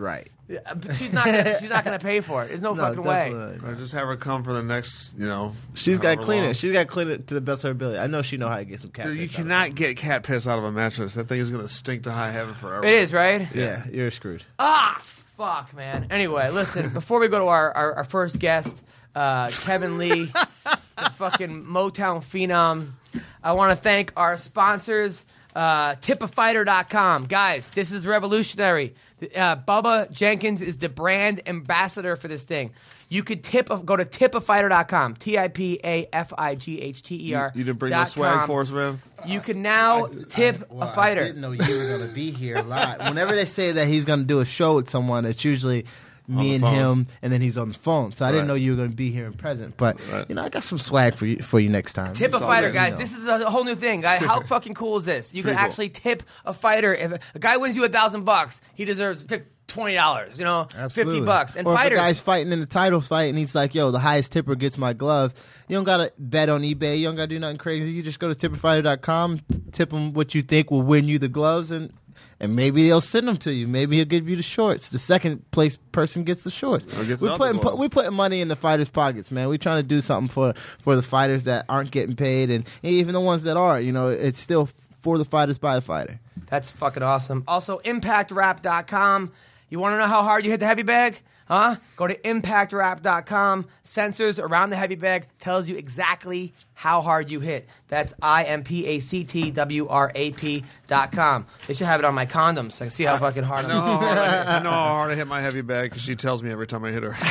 Yeah, but she's not. Gonna, she's not going to pay for it. There's no, No, fucking way. definitely. Or just have her come for the next, you know. She's got to however clean long. it. She's got to clean it to the best of her ability. I know she know how to get some cat Dude, you piss out of cannot get cat piss out of a mattress. That thing is going to stink to high heaven forever. It is, right? it. Yeah, you're screwed. Ah, fuck, man. Anyway, listen, before we go to our, our, our first guest, uh, Kevin Lee, the fucking Motown phenom, I want to thank our sponsors, uh, tip a fighter dot com. Guys, this is revolutionary. Uh, Bubba Jenkins is the brand ambassador for this thing. You could tip a, go to tip a fighter dot com, T I P A F I G H T E R. You, you didn't bring no swag for us, man? You can now tip I, well, a fighter. I didn't know you were going to be here live. Whenever they say that he's going to do a show with someone, it's usually me and phone. him, and then he's on the phone. So I didn't Right. know you were going to be here and present. But Right. you know, I got some swag for you for you next time. Tip a It's all fighter, good, guys. you know. This is a whole new thing. Guy, how fucking cool is this? You can pretty cool. actually tip a fighter. If a guy wins you a thousand bucks, he deserves to tip twenty dollars. You know, Absolutely. fifty bucks. And or fighters, if a guy's fighting in a title fight and he's like, "Yo, the highest tipper gets my glove." You don't gotta bet on eBay. You don't gotta do nothing crazy. You just go to tip a fighter dot com, tip them what you think will win you the gloves, and and maybe they'll send them to you. Maybe he'll give you the shorts. The second place person gets the shorts. Or gets We're another putting glove. we're putting money in the fighters' pockets, man. We're trying to do something for for the fighters that aren't getting paid, and even the ones that are. You know, it's still for the fighters by a fighter. that's fucking awesome. Also, impact rap dot com. You want to know how hard you hit the heavy bag? Huh? Go to impact rap dot com. Sensors around the heavy bag tells you exactly how hard you hit. That's I M P A C T W R A P dot com. They should have it on my condoms. So I can see how fucking hard I know I'm how hard I, I know how hard I hit my heavy bag because she tells me every time I hit her.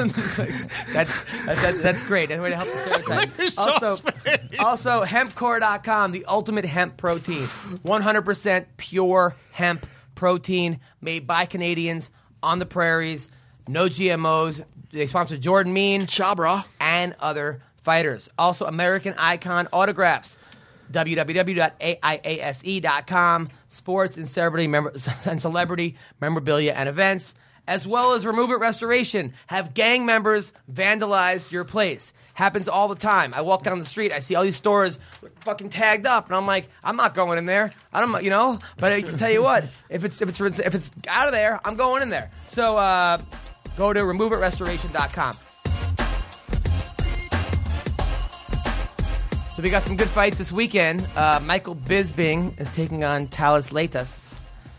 that's, that's that's great. That's a way to help the stereotype. Also, also hempcore dot com, the ultimate hemp protein. one hundred percent pure hemp protein made by Canadians on the prairies. No G M Os. They sponsor Jordan Mean Chabra. and other fighters. Also, American Icon Autographs. w w w dot a i a s e dot com. Sports and celebrity, mem- and celebrity memorabilia and events. As well as Remove It Restoration. Have gang members vandalize your place. Happens all the time. I walk down the street, I see all these stores fucking tagged up, and I'm like, I'm not going in there. I don't, you know. But I can tell you what, if it's if it's if it's out of there, I'm going in there. So uh, go to remove it restoration dot com. So we got some good fights this weekend. Uh, Michael Bisping is taking on Talis Leitas,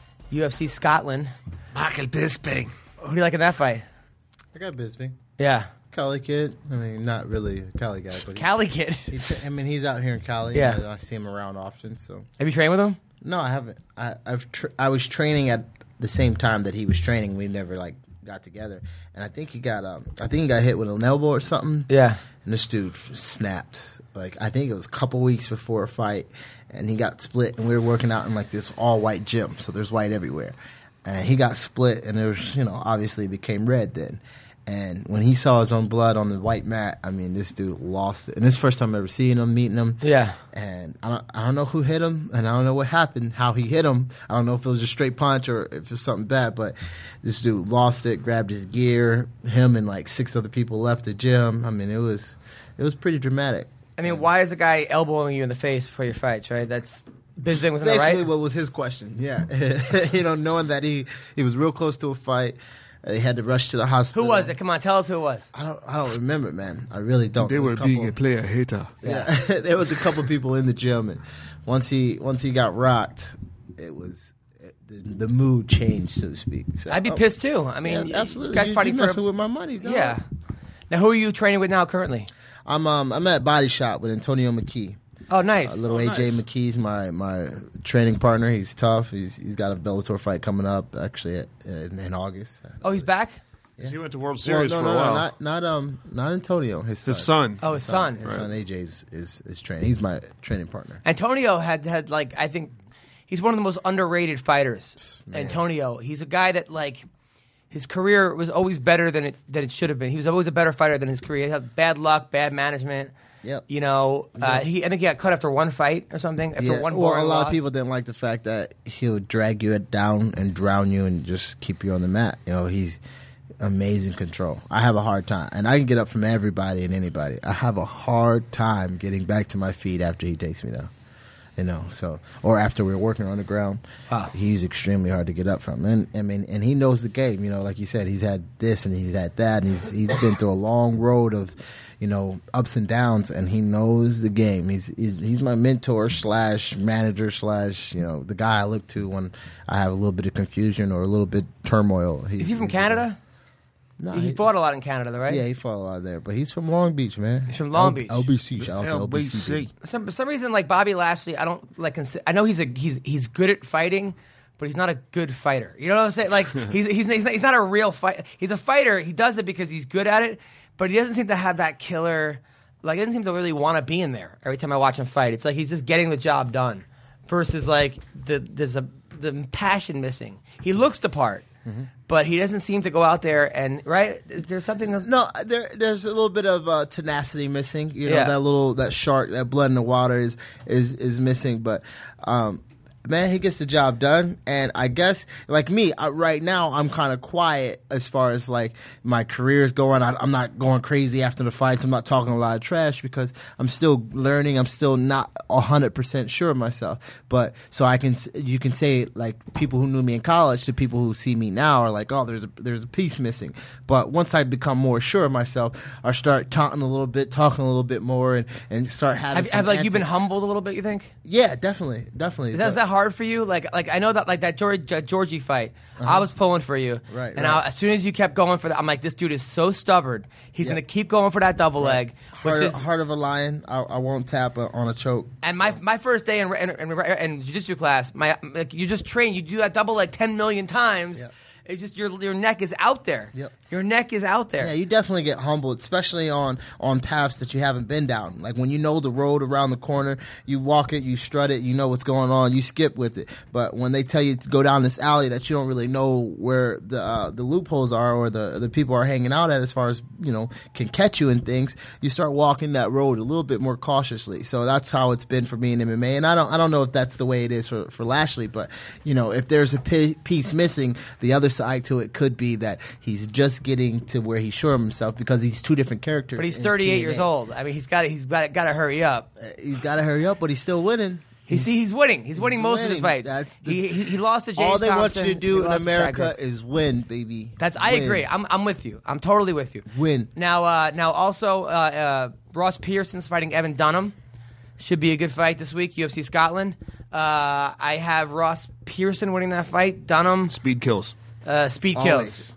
U F C Scotland. Michael Bisping. Who do you like in that fight? I got Bisping. Yeah, Cali kid. I mean, not really a Cali guy, but he, Cali kid. he tra- I mean, he's out here in Cali. Yeah. I, I see him around often. So Have you trained with him? no, I haven't. I, I've tr- I was training at the same time that he was training. We never like got together, and I think he got um I think he got hit with an elbow or something. Yeah. And this dude snapped. Like I think it was a couple weeks before a fight, and he got split. And we were working out in like this all white gym, so there's white everywhere. And he got split, and it was, you know, obviously it became red then. And when he saw his own blood on the white mat, I mean, this dude lost it. And this is the first time ever seeing him, meeting him. Yeah. And I don't, I don't know who hit him, and I don't know what happened, how he hit him. I don't know if it was a straight punch or if it was something bad, but this dude lost it, grabbed his gear. Him and like six other people left the gym. I mean, it was, it was pretty dramatic. I mean, why is a guy elbowing you in the face before your fights, right? That's Bisping was in the Basically, right. what was his question? Yeah, you know, knowing that he he was real close to a fight, they had to rush to the hospital. Who was it? Come on, tell us who it was. I don't I don't remember, man. I really don't. They There was were a couple- being a player hater. Yeah, there was a couple people in the gym, and once he once he got rocked, it was it, the, the mood changed, so to speak. So, I'd be oh, pissed too. I mean, yeah, absolutely. You guys You- fighting you for messing with my money. Dog. yeah. Now, who are you training with now currently? I'm um I'm at Body Shop with Antonio McKee. Oh, nice. Uh, little Oh, A J nice. McKee's my, my training partner. He's tough. He's he's got a Bellator fight coming up actually at, in, in August. Oh, he's back. He went to World Well, Series no, for no, a no, while. not not um not Antonio. His son. His son. Oh, his son. His son A J is, is is training. He's my training partner. Antonio had had like I think he's one of the most underrated fighters. Man. Antonio, he's a guy that like his career was always better than it than it should have been. He was always a better fighter than his career. He had bad luck, bad management. Yep. You know, uh, he I think he got cut after one fight or something. After Yeah, one well, boring a lot loss. of people didn't like the fact that he would drag you down and drown you and just keep you on the mat. You know, he's amazing control. I have a hard time, and I can get up from everybody and anybody. I have a hard time getting back to my feet after he takes me down. You know, so or after we were working on the ground, Wow. he's extremely hard to get up from. And I mean, and he knows the game. You know, like you said, he's had this and he's had that, and he's he's been through a long road of, you know, ups and downs, and he knows the game. He's he's he's my mentor slash manager slash, you know, the guy I look to when I have a little bit of confusion or a little bit turmoil. He's, Is he from he's Canada? No, he, he, fought a lot in Canada, though, right? yeah, he fought a lot there, but he's from Long Beach, man. He's from Long L- Beach. L B C, shout out to L L B B C. C. For some, for some reason, like Bobby Lashley, I don't like. Consi- I know he's a he's he's good at fighting, but he's not a good fighter. You know what I'm saying? Like he's he's he's not, he's not a real fight. He's a fighter. He does it because he's good at it, but he doesn't seem to have that killer. Like he doesn't seem to really want to be in there. Every time I watch him fight, it's like he's just getting the job done, versus like the there's a the passion missing. He looks the part. Mm-hmm. But he doesn't seem to go out there and right. There's something. That's, No, there, there's a little bit of uh, tenacity missing. You know, Yeah. that little that shark, that blood in the water is is is missing. But um, man, he gets the job done. And I guess, like me, I, right now I'm kind of quiet as far as like my career is going. I, I'm not going crazy after the fights. I'm not talking a lot of trash because I'm still learning. I'm still not one hundred percent sure of myself. But so I can, you can say like people who knew me in college to people who see me now are like, oh, there's a there's a piece missing. But once I become more sure of myself, I start taunting a little bit, talking a little bit more, and, and start having. have some have like you been antics. humbled a little bit? You think? Yeah, definitely, definitely. Is that, is But- that hard for you? Like, like I know that like that George, uh, Georgie fight, I was pulling for you, Right, And right. I, as soon as you kept going for that, I'm like, this dude is so stubborn. He's Yeah. gonna keep going for that double leg, which Heart, is. heart of a lion. I, I won't tap a, on a choke. And my my first day in in, in, in jiu-jitsu class, my like, you just train, you do that double leg ten million times. Yeah. It's just your your neck is out there. Yep. Your neck is out there. Yeah, you definitely get humbled, especially on on paths that you haven't been down. Like when you know the road around the corner, you walk it, you strut it, you know what's going on, you skip with it. But when they tell you to go down this alley that you don't really know where the uh, the loopholes are or the the people are hanging out at, as far as you know, can catch you and things, you start walking that road a little bit more cautiously. So that's how it's been for me in M M A, and I don't I don't know if that's the way it is for for Lashley, but you know, if there's a pi- piece missing, the other side to it could be that he's just getting to where he's sure of himself because he's two different characters. But he's in thirty-eight T N A. years old. I mean, he's got he's got got to hurry up. Uh, He's got to hurry up, but he's still winning. He's he's winning. He's winning most of his winning. fights. That's the- he, he he lost to James All they Thompson. want you to He do in lost to Shaq America Hicks. is win, baby. That's I Win. agree. I'm I'm with you. I'm totally with you. Win. Now uh, now also uh, uh, Ross Pearson's fighting Evan Dunham. Should be a good fight this week. U F C Scotland. Uh, I have Ross Pearson winning that fight. Dunham Speed kills. uh, speed Always. kills.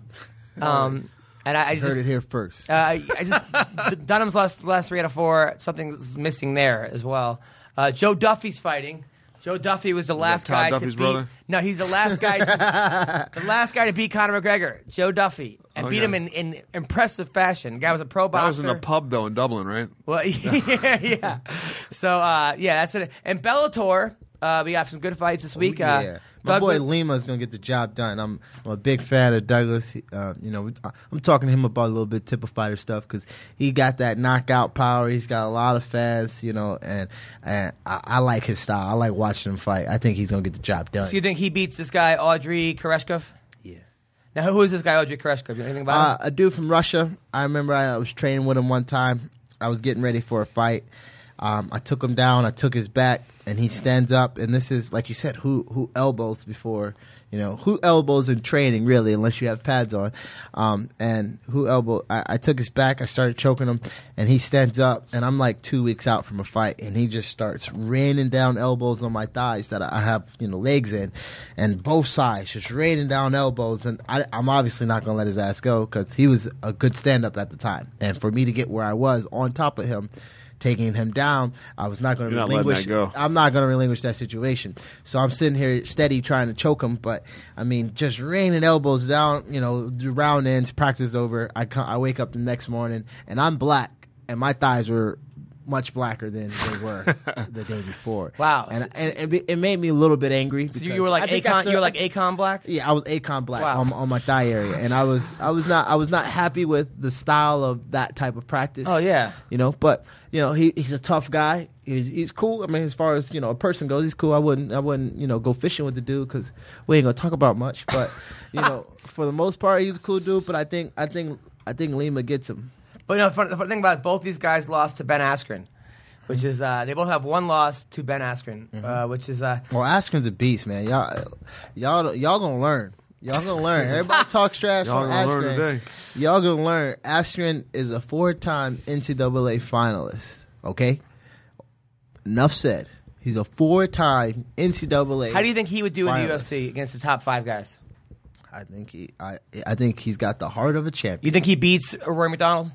Um, and I, I Heard just it here first. uh, I I just Dunham's lost last three out of four. Something's missing there as well. Uh, Joe Duffy's fighting. Joe Duffy was the last Todd guy Duffy's to beat. brother? No, he's the last guy. To, the last guy to beat Conor McGregor, Joe Duffy, and Oh, beat yeah. him in, in impressive fashion. The guy was a pro boxer. That was in a pub though in Dublin, right? Well, yeah, yeah. So uh, yeah, that's it. And Bellator, uh, we got some good fights this week. Uh, yeah. My boy Douglas- Lima is gonna get the job done. I'm, I'm a big fan of Douglas. He, uh, you know, we- I- I'm talking to him about a little bit tip of fighter stuff because he got that knockout power. He's got a lot of fans, you know, and and I, I like his style. I like watching him fight. I think he's gonna get the job done. So you think he beats this guy Audrey Koreshkov? Yeah. Now, who is this guy Audrey Koreshkov? You know anything about Uh, him? a dude from Russia. I remember I was training with him one time. I was getting ready for a fight. Um, I took him down. I took his back, and he stands up. And this is, like you said, who who elbows before, you know, who elbows in training, really, unless you have pads on. Um, and who elbow, I, I took his back. I started choking him, and he stands up. And I'm like two weeks out from a fight, and he just starts raining down elbows on my thighs that I have, you know, legs in. And both sides, just raining down elbows. And I, I'm obviously not going to let his ass go because he was a good stand-up at the time. And for me to get where I was on top of him, taking him down, I was not going to You're not letting relinquish. that go. I'm not going to relinquish that situation. So I'm sitting here steady trying to choke him, but I mean, just raining elbows down. You know, the round ends, practice over. I come, I wake up the next morning and I'm black, and my thighs were much blacker than they were the day before. Wow. And and it, it made me a little bit angry. So you, because you were like I think Akon. that's the- You were like Akon Black. yeah, I was Akon black Wow. on, on my thigh area, and I was I was not I was not happy with the style of that type of practice. Oh yeah. You know, but you know he he's a tough guy. He's he's cool. I mean, as far as you know, a person goes, he's cool. I wouldn't I wouldn't you know go fishing with the dude because we ain't gonna talk about much. But you know, for the most part, he's a cool dude. But I think I think I think Lima gets him. But you know, the funny, the funny thing about it, both these guys lost to Ben Askren. which is uh, they both have one loss to Ben Askren, Mm-hmm. uh, which is uh, Well, Askren's a beast, man. Y'all, y'all, y'all gonna learn. Y'all gonna learn. Everybody talks trash Y'all on gonna learn Askren. today. Y'all gonna learn. Askren is a four-time N C double A finalist. Okay. Enough said. He's a four-time N C double A. how do you think he would do in the finalist. U F C against the top five guys? I think he. I. I think he's got the heart of a champion. You think he beats Rory McDonald?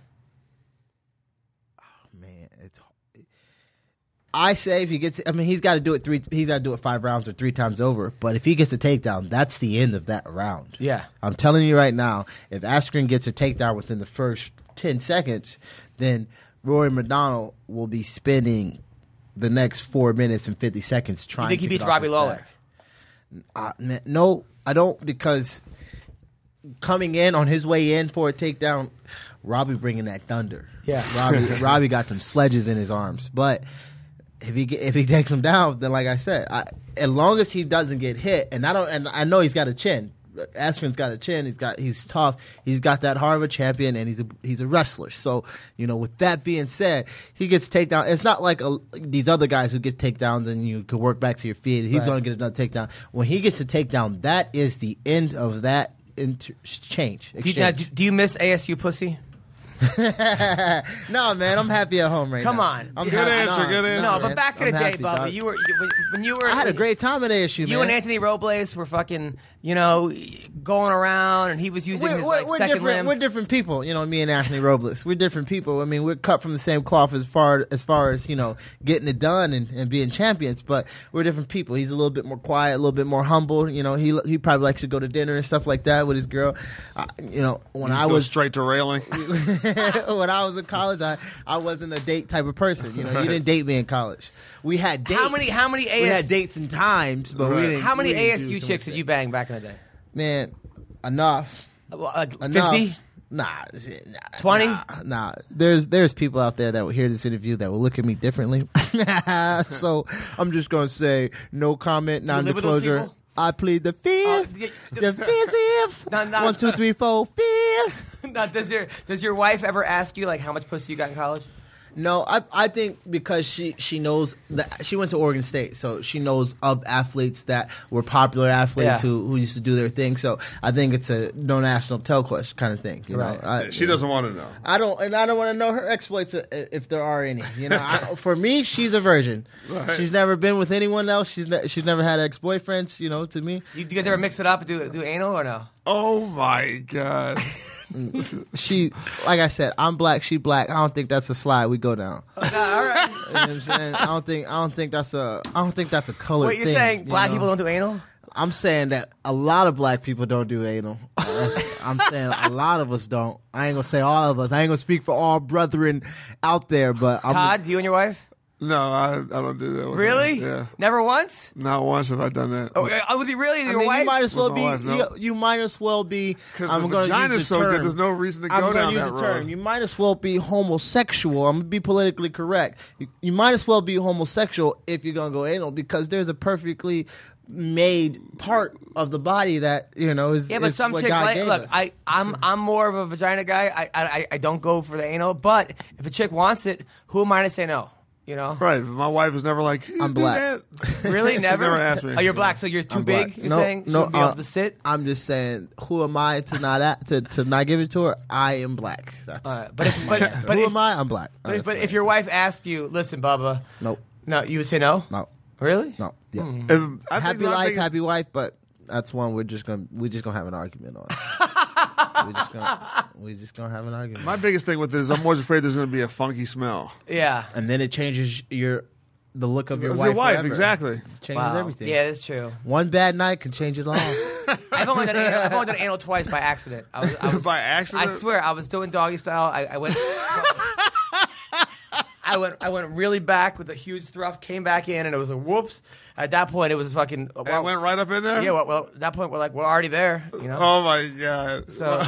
Man, it's. I say if he gets, I mean, he's got to do it three. He's got to do it five rounds or three times over. But if he gets a takedown, that's the end of that round. Yeah. I'm telling you right now, if Askren gets a takedown within the first ten seconds, then Rory McDonald will be spending the next four minutes and fifty seconds You trying. think he to beats get off Robbie his Lawler? back. Uh, man, no, I don't, because coming in on his way in for a takedown, Robbie bringing that thunder. Yeah. Robbie, Robbie got them sledges in his arms, but. If he get, if he takes him down, then like I said, I, as long as he doesn't get hit, and I don't, and I know he's got a chin. Askren's got a chin. He's got he's tough. He's got that heart of a champion, and he's a he's a wrestler. So you know, with that being said, he gets takedown. It's not like a, these other guys who get takedowns and you can work back to your feet. He's Right. going to get another takedown. When he gets a takedown, that is the end of that inter- exchange. Do you, now, exchange. do, do you miss A S U pussy? No, man, I'm happy at home right Come now. on. I'm Good happy- answer, no, good answer. No, man, but back in I'm the day, happy, Bubba, dog. you were you, when, when you were. I had a great time at A S U, You man. and Anthony Robles were fucking, you know, going around, and he was using We're, his we're, like we're second different. limb. We're different people, you know. Me and Anthony Robles, we're different people. I mean, we're cut from the same cloth as far as far as you know, getting it done and, and being champions. But we're different people. He's a little bit more quiet, a little bit more humble. You know, he he probably likes to go to dinner and stuff like that with his girl. Uh, you know, when Just I go was straight to railing. when I was in college, I, I wasn't a date type of person. You know, you didn't date me in college. We had dates. How many- how many We A S had dates and times, but we Right. didn't. How many we didn't A S do U too chicks much did you bang back in the day? Man, enough. Uh, Enough. Fifty. Nah, shit, nah, twenty? Nah, nah. There's there's people out there that will hear this interview that will look at me differently. So I'm just gonna say no comment, live with those non-disclosure. people? I plead the fifth, yeah, the fifth. No, no. One, two, three, four, fifth. Now, does your does your wife ever ask you like how much pussy you got in college? No, I I think because she she knows that she went to Oregon State, so she knows of athletes that were popular athletes Yeah. who, who used to do their thing. So I think it's a no national tell question kind of thing. You Right. know, I, She doesn't want to know. I don't, and I don't want to know her exploits uh, if there are any. You know, I, for me, she's a virgin. Right. She's never been with anyone else. She's ne- she's never had ex boyfriends. You know, to me, You, do you guys ever mix it up and do do anal or no? Oh my god! she, like I said, I'm black. She black. I don't think that's a slide we go down. No, all right. You know what I'm saying? I don't think I don't think that's a I don't think that's a color. Wait, you're thing, saying you black know? people don't do anal? I'm saying that a lot of black people don't do anal. That's- I'm saying a lot of us don't. I ain't gonna say all of us. I ain't gonna speak for all brethren out there, but I'm Todd, you and your wife? No, I, I don't do that. With Really? her. Yeah. Never once? Not once have I done that. Oh, uh, with you really? I Your mean, wife? you might as well With be. my wife, no. you, you might as well be. Because I'm the gonna vagina's use the so term. good, there's no reason to I'm go gonna down use that the road. term. You might as well be homosexual. I'm gonna be politically correct. You, you might as well be homosexual if you're gonna go anal because there's a perfectly made part of the body that you know is. Yeah, but is some what chicks God like. gave Look, us. I, I'm I'm more of a vagina guy. I, I I don't go for the anal, but if a chick wants it, who am I to say no? You know, Right. My wife is never like, "Can you I'm do black." that?" really, She never. never asked me. Oh, you're black, so you're too I'm big. black. You're No, saying no, shouldn't be uh, able to sit. I'm just saying, who am I to not a- to to not give it to her? I am black. That's All right, but if, but but who if, am I? I'm black. but, if, but if your wife asked you, listen, Bubba, nope, no, you would say no. no, Really? no. Yeah. If- I think Happy my life, biggest- happy wife, but that's one we're just gonna we're just gonna have an argument on. we're just gonna we're just gonna have an argument. My biggest thing with this is I'm always afraid there's going to be a funky smell. Yeah. and then it changes your the look of your It's wife. your wife, forever. exactly. Changes Wow. everything. Yeah, that's true. One bad night can change it all. I've only done anal, I've only done anal twice by accident. I was, I was, By accident? I swear, I was doing doggy style. I, I went. I went. I went really back with a huge thruft. Came back in, and it was a whoops. At that point, it was fucking. And Well, it went right up in there? yeah. Well, well, at that point, we're like, we're already there. You know. Oh, my God. So-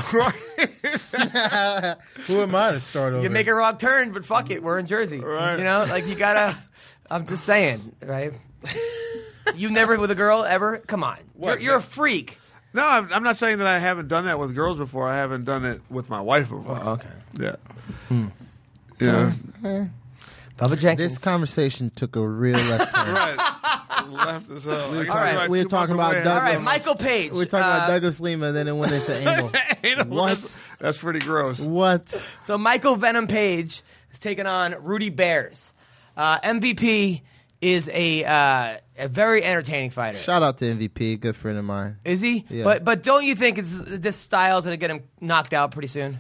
Who am I to start over? You make a wrong turn, but fuck it, we're in Jersey. Right. You know, like you gotta. I'm just saying, right? You never with a girl ever? Come on, you're, you're a freak. No, I'm, I'm not saying that I haven't done that with girls before. I haven't done it with my wife before. okay. Yeah. Yeah. Bubba Jenkins. This conversation took a real left turn. Right. Left us up. I guess All right. we're We were two talking months about away. Douglas. All right, Michael Page. We were talking Uh, about Douglas Lima, then it went into anal. Anal, What? That's, that's pretty gross. What? So Michael Venom Page is taking on Rudy Bears. Uh, M V P is a uh, a very entertaining fighter. Shout out to M V P, good friend of mine. Is he? Yeah. But but don't you think it's, this style's gonna get him knocked out pretty soon?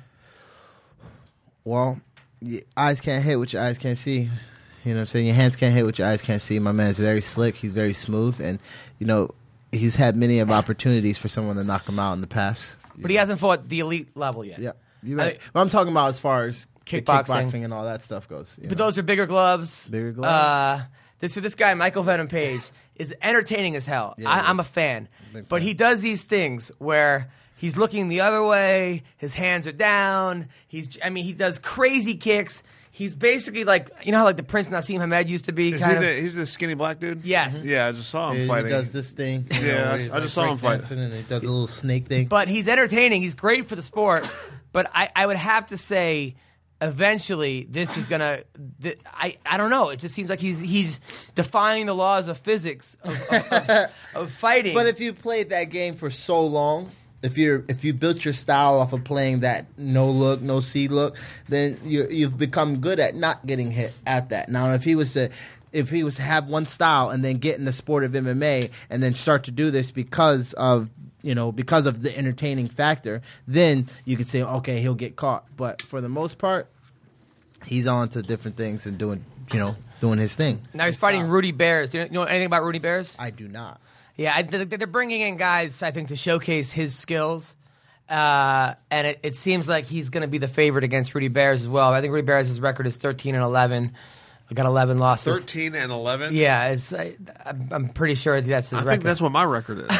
Well, your eyes can't hit what your eyes can't see. You know what I'm saying? Your hands can't hit what your eyes can't see. My man's very slick. He's very smooth. And, you know, he's had many of opportunities for someone to knock him out in the past. But he hasn't fought the elite level yet. Yeah. You're I right. mean- but I'm talking about as far as the Kickboxing. kickboxing and all that stuff goes. you But know. those are bigger gloves. Bigger gloves. Uh, this, so this guy, Michael Venom Page, is entertaining as hell. Yeah, he I, I'm a is. fan. Big But fan. he does these things where he's looking the other way, his hands are down. He's, I mean, he does crazy kicks. He's basically like, you know how like the Prince Nassim Hamed used to be? Is kind he of. the, he's the skinny black dude? Yes. Yeah, I just saw him He, he fighting. does this thing. you Yeah, know, I- where he's I just saw him fight. breakdancing And he does a little snake thing. But he's entertaining. He's great for the sport. But I, I would have to say, eventually, this is gonna. Th- I I don't know. It just seems like he's he's defying the laws of physics of, of, of, of fighting. But if you played that game for so long, if you're if you built your style off of playing that no look, no see look, then you you've become good at not getting hit at that. Now, if he was to if he was to have one style and then get in the sport of M M A and then start to do this because of you know because of the entertaining factor, then you could say okay, he'll get caught. But for the most part, he's on to different things and doing you know doing his thing. now he's fighting Rudy Bears. Do you know anything about Rudy Bears? I do not. Yeah, I, th- they're bringing in guys, I think, to showcase his skills. Uh, and it, it seems like he's going to be the favorite against Rudy Bears as well. I think Rudy Bears' record is thirteen and eleven. I got eleven losses. thirteen and eleven? Yeah, it's, I, I'm pretty sure that's his I record. think that's what my record is.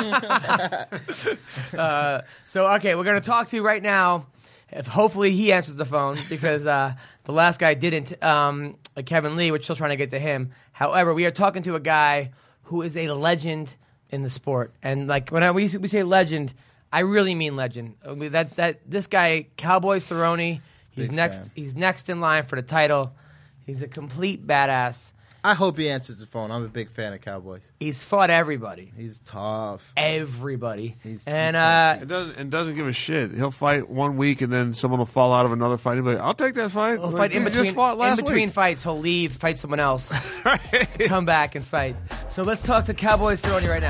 uh, so, okay, we're going to talk to right now. If hopefully he answers the phone because uh, the last guy didn't, um, Kevin Lee. We're still trying to get to him. However, we are talking to a guy who is a legend in the sport. And like when I, we, we say legend, I really mean legend. I mean, that that this guy, Cowboy Cerrone, he's Big next. fan. He's next in line for the title. He's a complete badass. I hope he answers the phone. I'm a big fan of Cowboys. He's fought everybody, He's tough. everybody, He's- and he's uh, It doesn't and doesn't give a shit. He'll fight one week and then someone will fall out of another fight. He'll be like, "I'll take that fight." he'll Like, fight in "You between. just fought last in between week." fights, he'll leave, fight someone else, come back and fight. So let's talk to Cowboy Cerrone right now.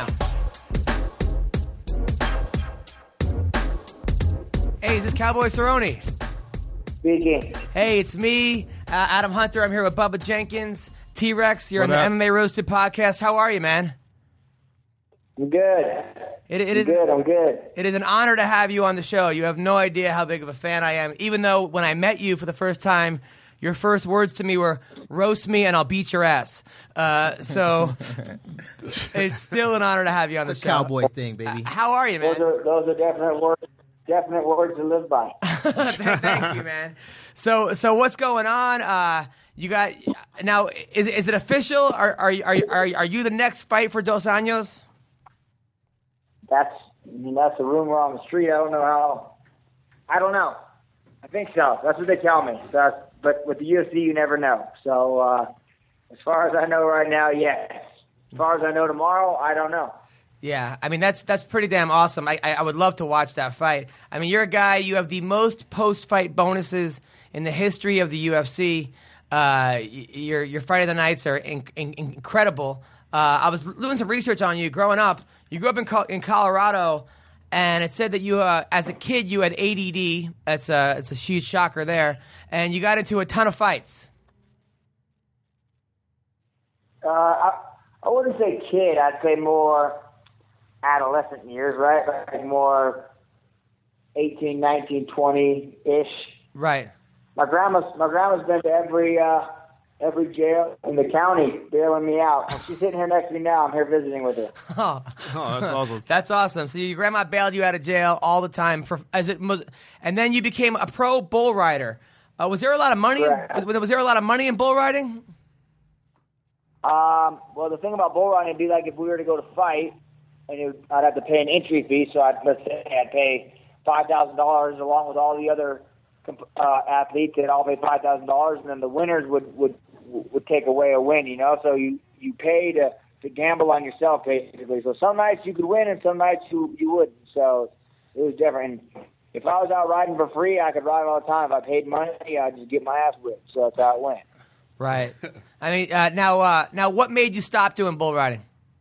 Hey, is this Cowboy Cerrone? Speaking. Hey, it's me, uh, Adam Hunter. I'm here with Bubba Jenkins, T-Rex. You're What on the up? M M A Roasted podcast. How are you, man? I'm good. It, it I'm is good. I'm good. it is an honor to have you on the show. You have no idea how big of a fan I am. Even though when I met you for the first time, your first words to me were "roast me and I'll beat your ass." Uh, so it's still an honor to have you on It's the a show. cowboy thing, baby. How are you, Those man? are those are definite words. Definite words to live by. Thank you, man. So, so what's going on? Uh, you got now. Is is it official? Are are are are, are you the next fight for Dos Anjos? That's I mean, that's a rumor on the street. I don't know how. I don't know. I think so. That's what they tell me. That's, but with the U F C, you never know. So uh, as far as I know right now, yes. As far as I know tomorrow, I don't know. Yeah, I mean that's that's pretty damn awesome. I, I I would love to watch that fight. I mean, you're a guy. You have the most post-fight bonuses in the history of the U F C. Uh, y- your your fight of the nights are in, in, incredible. Uh, I was doing some research on you. Growing up, you grew up in Col- in Colorado, and it said that you, uh, as a kid, you had A D D. That's a it's a huge shocker there, and you got into a ton of fights. Uh, I, I wouldn't say kid. I'd say more adolescent years, right? Like more eighteen, nineteen, twenty-ish. Right. My grandma's my grandma's been to every uh, every jail in the county, bailing me out. And she's sitting here next to me now. I'm here visiting with her. Oh, Oh, that's awesome. That's awesome. So your grandma bailed you out of jail all the time for as it was, and then you became a pro bull rider. Uh, was there a lot of money? Correct. Was, was there a lot of money in bull riding? Um, well, the thing about bull riding would be like if we were to go to fight, and it, I'd have to pay an entry fee. So I'd let's say I'd pay five thousand dollars along with all the other uh, athletes that all paid five thousand dollars, and then the winners would would would take away a win. You know, so you you pay to to gamble on yourself basically. So some nights you could win, and some nights you you wouldn't. So it was different. And if I was out riding for free, I could ride all the time. If I paid money, I'd just get my ass whipped. So that's how it went. Right. I mean, uh, now, uh, now, what made you stop doing bull riding?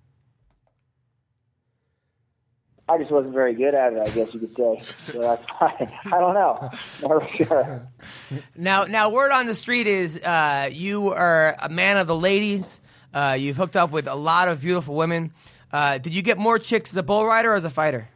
I just wasn't very good at it, I guess you could say. So that's why. I don't know. Not sure. Now, now, word on the street is uh, you are a man of the ladies. Uh, you've hooked up with a lot of beautiful women. Uh, did you get more chicks as a bull rider or as a fighter?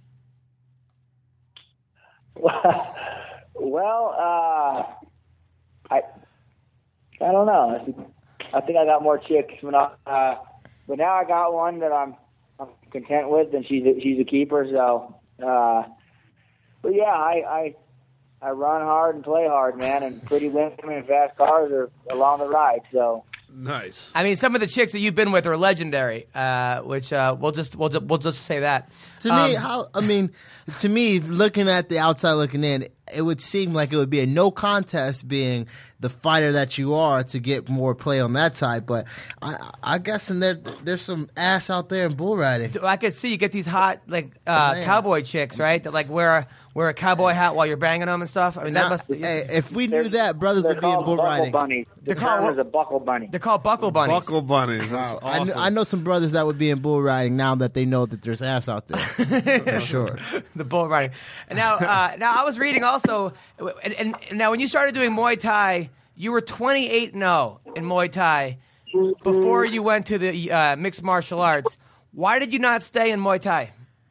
Well, uh, I I don't know. I think, I think I got more chicks when I, uh, but now I got one that I'm I'm content with, and she's a, she's a keeper. So, uh, but yeah, I, I I run hard and play hard, man, and pretty women and fast cars are along the ride. So. Nice. I mean, some of the chicks that you've been with are legendary. Uh, which uh, we'll just we'll we'll just say that. To um, me, how I mean, to me, looking at the outside looking in, it would seem like it would be a no contest being the fighter that you are to get more play on that side. But I, I guess in there, there's some ass out there in bull riding. I could see you get these hot like uh, Man. cowboy chicks, right? That like wear a wear a cowboy hat while you're banging them and stuff. I mean, that Now, must. hey, if we knew They're- that, brothers They're would be in called bull buckle riding. bunnies. The They're called term what? is a buckle bunny. They're called buckle bunnies. Buckle bunnies. That's I, awesome. kn- I know some brothers that would be in bull riding now that they know that there's ass out there. For sure. The bull riding. And now, uh, now I was reading also, and, and, and now when you started doing Muay Thai, you were twenty-eight and oh in Muay Thai before you went to the uh, mixed martial arts. Why did you not stay in Muay Thai?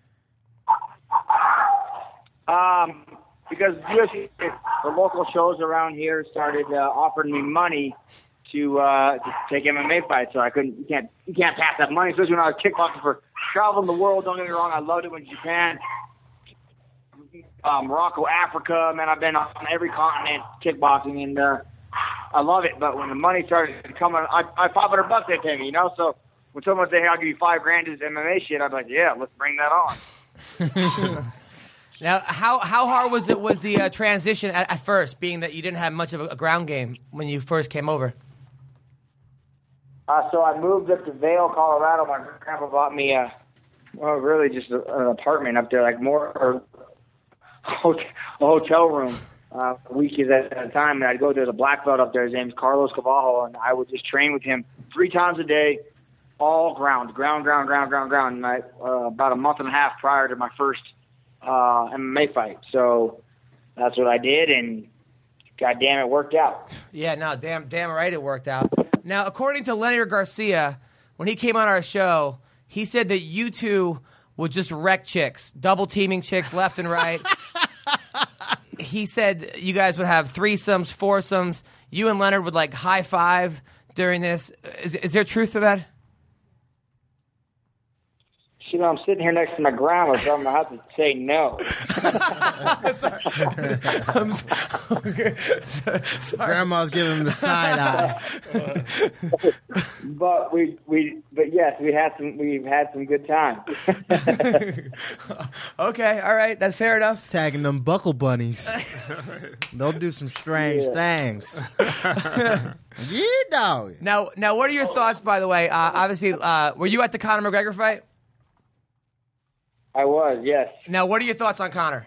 Um, because U F C, the local shows around here started uh, offering me money to uh, to take M M A fights, so I couldn't. You can't you can't pass that money, especially when I was kickboxing for traveling the world. Don't get me wrong, I loved it when Japan, uh, Morocco, Africa. Man, I've been on every continent kickboxing, and uh, I love it. But when the money started coming, I, I five hundred bucks they pay me, you know. So when someone say, "Hey, I'll give you five grand to this M M A shit," I'd be like, "Yeah, let's bring that on." Now, how how hard was it was the uh, transition at, at first, being that you didn't have much of a, a ground game when you first came over? Uh, so I moved up to Vail, Colorado. My grandpa bought me a, well, really just a, an apartment up there, like more or a hotel room. Uh, a week at a time, and I'd go to the black belt up there. His name's Carlos Cavajo, and I would just train with him three times a day, all ground, ground, ground, ground, ground, ground. And I, uh, about a month and a half prior to my first uh, M M A fight. So that's what I did, and goddamn, it worked out. Yeah, no, damn, damn right it worked out. Now, according to Leonard Garcia, when he came on our show, he said that you two would just wreck chicks, double teaming chicks left and right. He said you guys would have threesomes, foursomes. You and Leonard would like high five during this. Is, is there truth to that? You know, I'm sitting here next to my grandma, so I'm going to have to say no. I'm so, okay. so, sorry. Grandma's giving him the side eye. But we, we, but yes, we had some, we've had some good times. Okay, all right, that's fair enough. Tagging them buckle bunnies. They'll do some strange Yeah. things. Yeah, dog. Now, now, what are your thoughts? By the way, uh, obviously, uh, were you at the Conor McGregor fight? I was, yes. Now, what are your thoughts on Conor?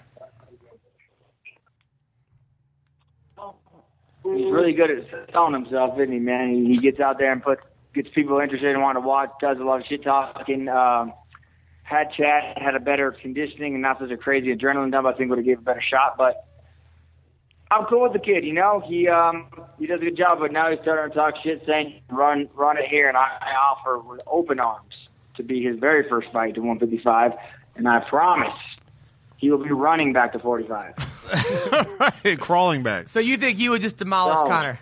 He's really good at selling himself, isn't he, man? He, he gets out there and puts gets people interested and want to watch. Does a lot of shit talking. Um, had chat, had a better conditioning, and not such a crazy adrenaline dump. I think would have gave a better shot. But I'm cool with the kid. You know, he um he does a good job. But now he's starting to talk shit, saying run run it here, and I, I offer with open arms to be his very first fight to one fifty-five, and I promise he will be running back to forty-five. Right, crawling back. So you think you would just demolish No. Conor?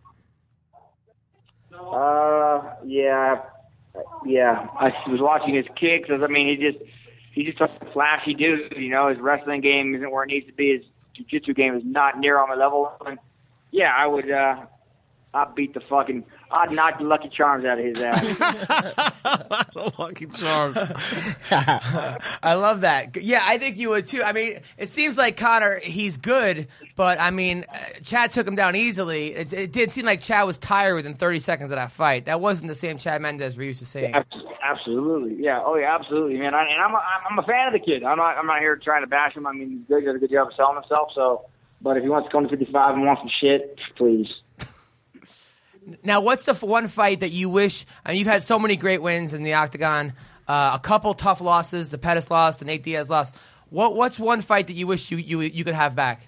Uh, yeah, yeah. I was watching his kicks. I mean, he just he just a flashy dude. You know, his wrestling game isn't where it needs to be. His jiu-jitsu game is not near on my level. And yeah, I would. Uh, I'd beat the fucking, I'd knock the Lucky Charms out of his ass. Lucky Charms. I love that. Yeah, I think you would too. I mean, it seems like Conor, he's good, but I mean, uh, Chad took him down easily. It, it did seem like Chad was tired within thirty seconds of that fight. That wasn't the same Chad Mendes we're used to seeing. Absolutely, yeah. Oh yeah, absolutely, man. I, and I'm a, I'm a fan of the kid. I'm not I'm not here trying to bash him. I mean, he does a good job of selling himself. So, but if he wants to come to fifty-five and wants some shit, please. Now, what's the f- one fight that you wish? I mean, you've had so many great wins in the octagon, uh, a couple tough losses. The Pettis loss, the Nate Diaz loss. What What's one fight that you wish you you you could have back?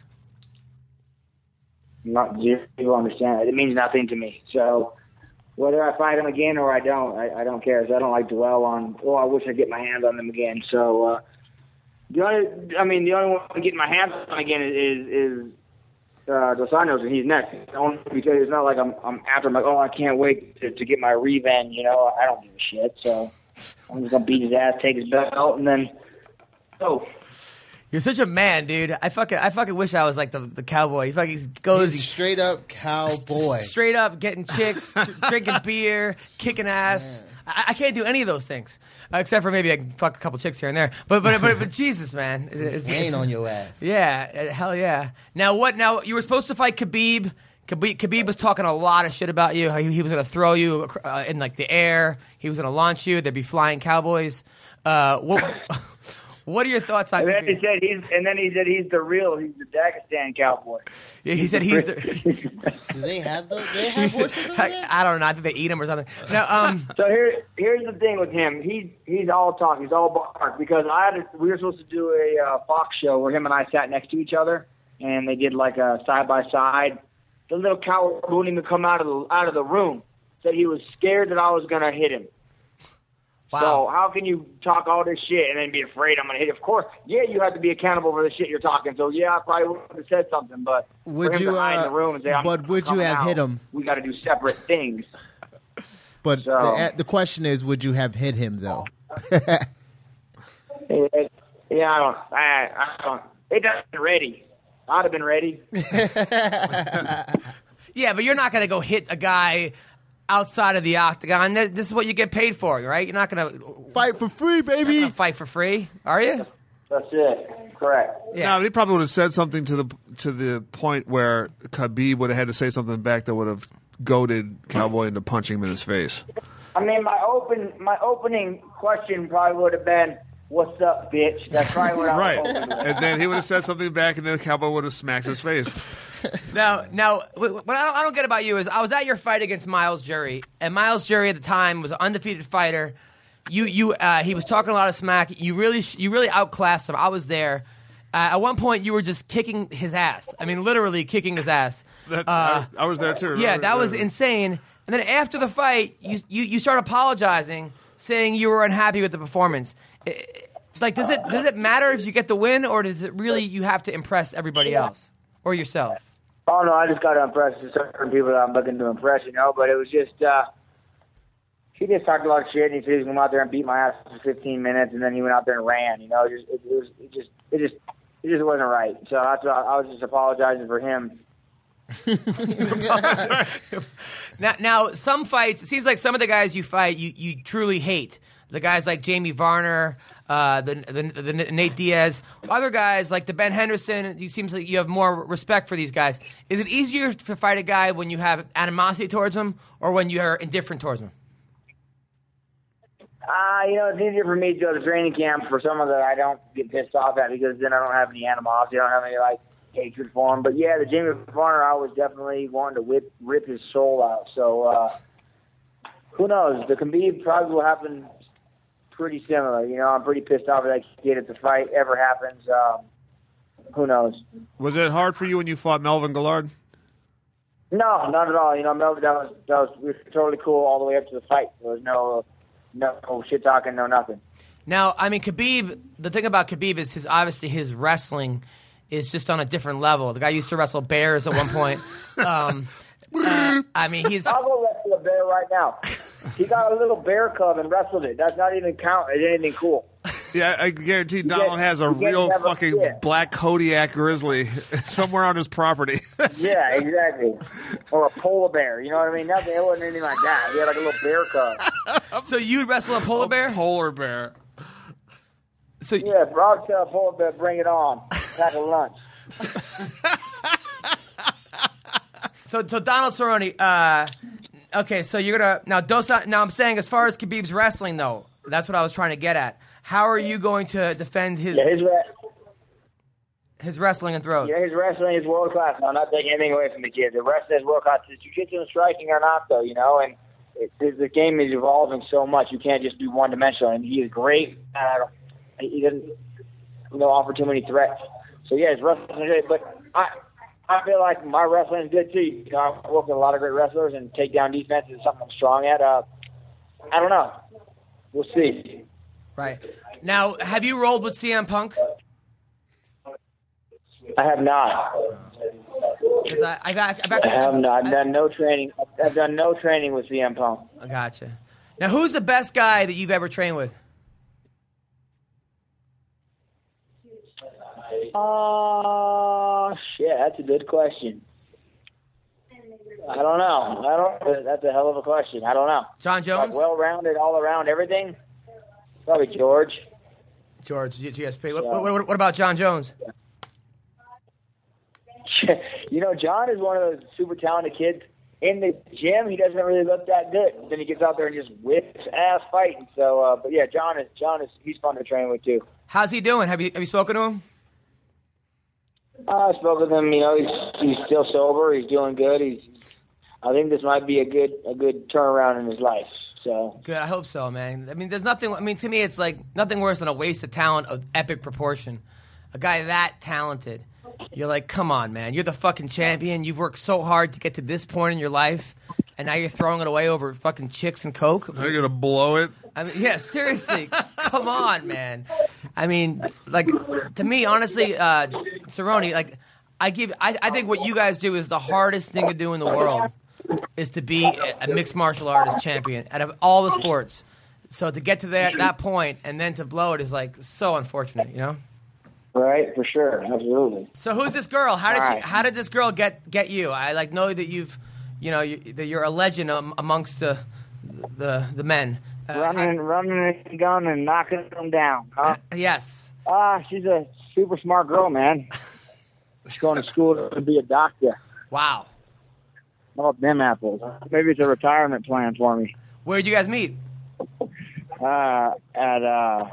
Not you understand. It means nothing to me. So whether I fight him again or I don't, I, I don't care. So I don't like dwell on. Oh, I wish I'd get my hands on them again. So uh, the only, I mean, the only one I can get my hands on again is is. Uh, Dos Anjos, and he's next. Only because it's not like I'm I'm after him, like, oh, I can't wait to, to get my revenge. You know, I don't give a shit. So I'm just gonna beat his ass, take his belt, and then oh. You're such a man, dude. I fucking I fucking wish I was like the the cowboy. He fucking goes He's straight up cowboy. s- straight up getting chicks, dr- drinking beer, kicking ass. I, I can't do any of those things uh, except for maybe I can fuck a couple chicks here and there. But but but, but Jesus, man, It- it's, Rain on your ass. yeah, uh, hell yeah. Now what? Now you were supposed to fight Khabib. Khabib, Khabib was talking a lot of shit about you. How he, he was going to throw you uh, in like the air. He was going to launch you. There'd be flying cowboys. Uh, what? What are your thoughts on And then Khabib? he said he's and then he said he's the real, he's the Dagestan cowboy. Yeah, he said he's the. Do they have those? Do they have horses over there? I, I don't know. I think they eat them or something. Now, um, So here, here's the thing with him. He's he's all talk. He's all bark because I had a, we were supposed to do a uh, Fox show where him and I sat next to each other, and they did like a side by side. The little coward wouldn't even come out of the out of the room. Said he was scared that I was gonna hit him. wow. So how can you talk all this shit and then be afraid I'm gonna hit you? Of course, yeah, you have to be accountable for the shit you're talking. So yeah, I probably would have said something, but Would for him you, to hide uh, in the room and say, I'm but would you coming have out, hit him? We got to do separate things. But So- the, the question is, would you have hit him though? It- it- yeah, I don't. I, I don't. It doesn't been ready. I'd have been ready. yeah, but you're not going to go hit a guy outside of the octagon. Th- This is what you get paid for, right? You're not going to Fight for free, baby. fight for free, are you? That's it. Correct. Yeah. No, he probably would have said something to the to the point where Khabib would have had to say something back that would have goaded Cowboy into punching him in his face. I mean, my open, my opening question probably would have been, "What's up, bitch?" That's probably what I Right. was hoping with. And then he would have said something back, and then Cowboy would have smacked his face. Now, now, wh- what I don't, I don't get about you is I was at your fight against Miles Jury, and Miles Jury at the time was an undefeated fighter. You, you, uh, he was talking a lot of smack. You really, sh- you really outclassed him. I was there. Uh, at one point, you were just kicking his ass. I mean, literally kicking his ass. That, Uh, I, I was there too. Yeah, Remember? that was insane. And then after the fight, you you, you start apologizing, saying you were unhappy with the performance. I- Like, does it does it matter if you get the win, or does it really you have to impress everybody else or yourself? Oh no, I just got to impress certain people that I'm looking to impress, you know. But it was just uh, he just talked a lot of shit, and he said he was going to go out there and beat my ass for fifteen minutes, and then he went out there and ran. You know, it just it, it was it just it just it just wasn't right. So that's why I was just apologizing for him. Now, now, some fights. It seems like some of the guys you fight, you, you truly hate. The guys like Jamie Varner, uh, the, the the Nate Diaz, other guys like the Ben Henderson. It seems like you have more respect for these guys. Is it easier to fight a guy when you have animosity towards him, or when you are indifferent towards him? Uh, you know, it's easier for me to go to training camp for someone that I don't get pissed off at because then I don't have any animosity. I don't have any, like, hatred for him. But, yeah, the Jamie Varner, I was definitely wanting to whip, rip his soul out. So, uh, who knows? The Khabib probably will happen pretty similar. You know, I'm pretty pissed off at that kid if the fight ever happens. Um, who knows? Was it hard for you when you fought Melvin Gillard? No, not at all. You know, Melvin, that was, that was we were totally cool all the way up to the fight. There was no... No shit talking, no nothing. Now, I mean, Khabib, the thing about Khabib is his obviously his wrestling is just on a different level. The guy used to wrestle bears at one point. um, uh, I mean, he's... I'll go wrestle a bear right now. He got a little bear cub and wrestled it. That's not even count as anything cool. Yeah, I guarantee Donald get- has a you get real to have a- fucking yeah. black Kodiak grizzly somewhere on his property. Yeah, exactly. Or a polar bear. You know what I mean? Nothing. It wasn't anything like that. He had like a little bear cub. So you'd wrestle a polar bear? Polar bear. So Yeah, Brock tell a polar bear, bring it on. Pack a lunch. So, so Donald Cerrone, uh, okay, so you're gonna now. Dosa, now I'm saying, as far as Khabib's wrestling, though, that's what I was trying to get at. How are you going to defend his Yeah, his re- his wrestling and throws? yeah, his wrestling is world class. No, I'm not taking anything away from the kid. The wrestling is world class. The jiu-jitsu and striking are not, though. You know, and it, the, the game is evolving so much. You can't just do one dimensional. And he is great. Uh, he doesn't, you know, offer too many threats. So yeah, his wrestling is great. But I. I feel like my wrestling is good too. You know, I work with a lot of great wrestlers, and takedown defense is something I'm strong at. Uh, I don't know. We'll see. Right. Now, have you rolled with C M Punk? I have not. Because I, I've, act- I've I actually. have not. I've I- done no training. I've done no training with C M Punk. I gotcha. Now, who's the best guy that you've ever trained with? Oh, shit, that's a good question. I don't know. I don't. That's a hell of a question. I don't know. John Like Jones? well-rounded, all around, everything. Probably George. George, G- GSP. What, what, what, what about John Jones? You know, John is one of those super talented kids. In the gym, he doesn't really look that good. Then he gets out there and just whips ass fighting. So, uh, but yeah, John is John is he's fun to train with too. How's he doing? Have you have you spoken to him? Uh, I spoke with him. You know, he's he's still sober. He's doing good. He's. I think this might be a good a good turnaround in his life. So Good. I hope so, man. I mean, there's nothing. I mean, to me, it's like nothing worse than a waste of talent of epic proportion. A guy that talented. You're like, come on, man. You're the fucking champion. You've worked so hard to get to this point in your life, and now you're throwing it away over fucking chicks and coke. Are you gonna blow it? I mean, yeah, seriously. Come on, man. I mean, like, to me, honestly, uh, Cerrone, like, I give, I, I think what you guys do is the hardest thing to do in the world is to be a, a mixed martial artist champion out of all the sports. So to get to that that point and then to blow it is like so unfortunate, you know. right, for sure, absolutely. So who's this girl? How did All she? right. How did this girl get get you? I like know that you've, you know, you, that you're a legend am, amongst the the the men. Uh, running, running and gun and knocking them down. Huh? yes. Ah, she's a super smart girl, man. She's going to school to be a doctor. Wow. How about them apples? Maybe it's a retirement plan for me. Where'd you guys meet? Uh, at uh,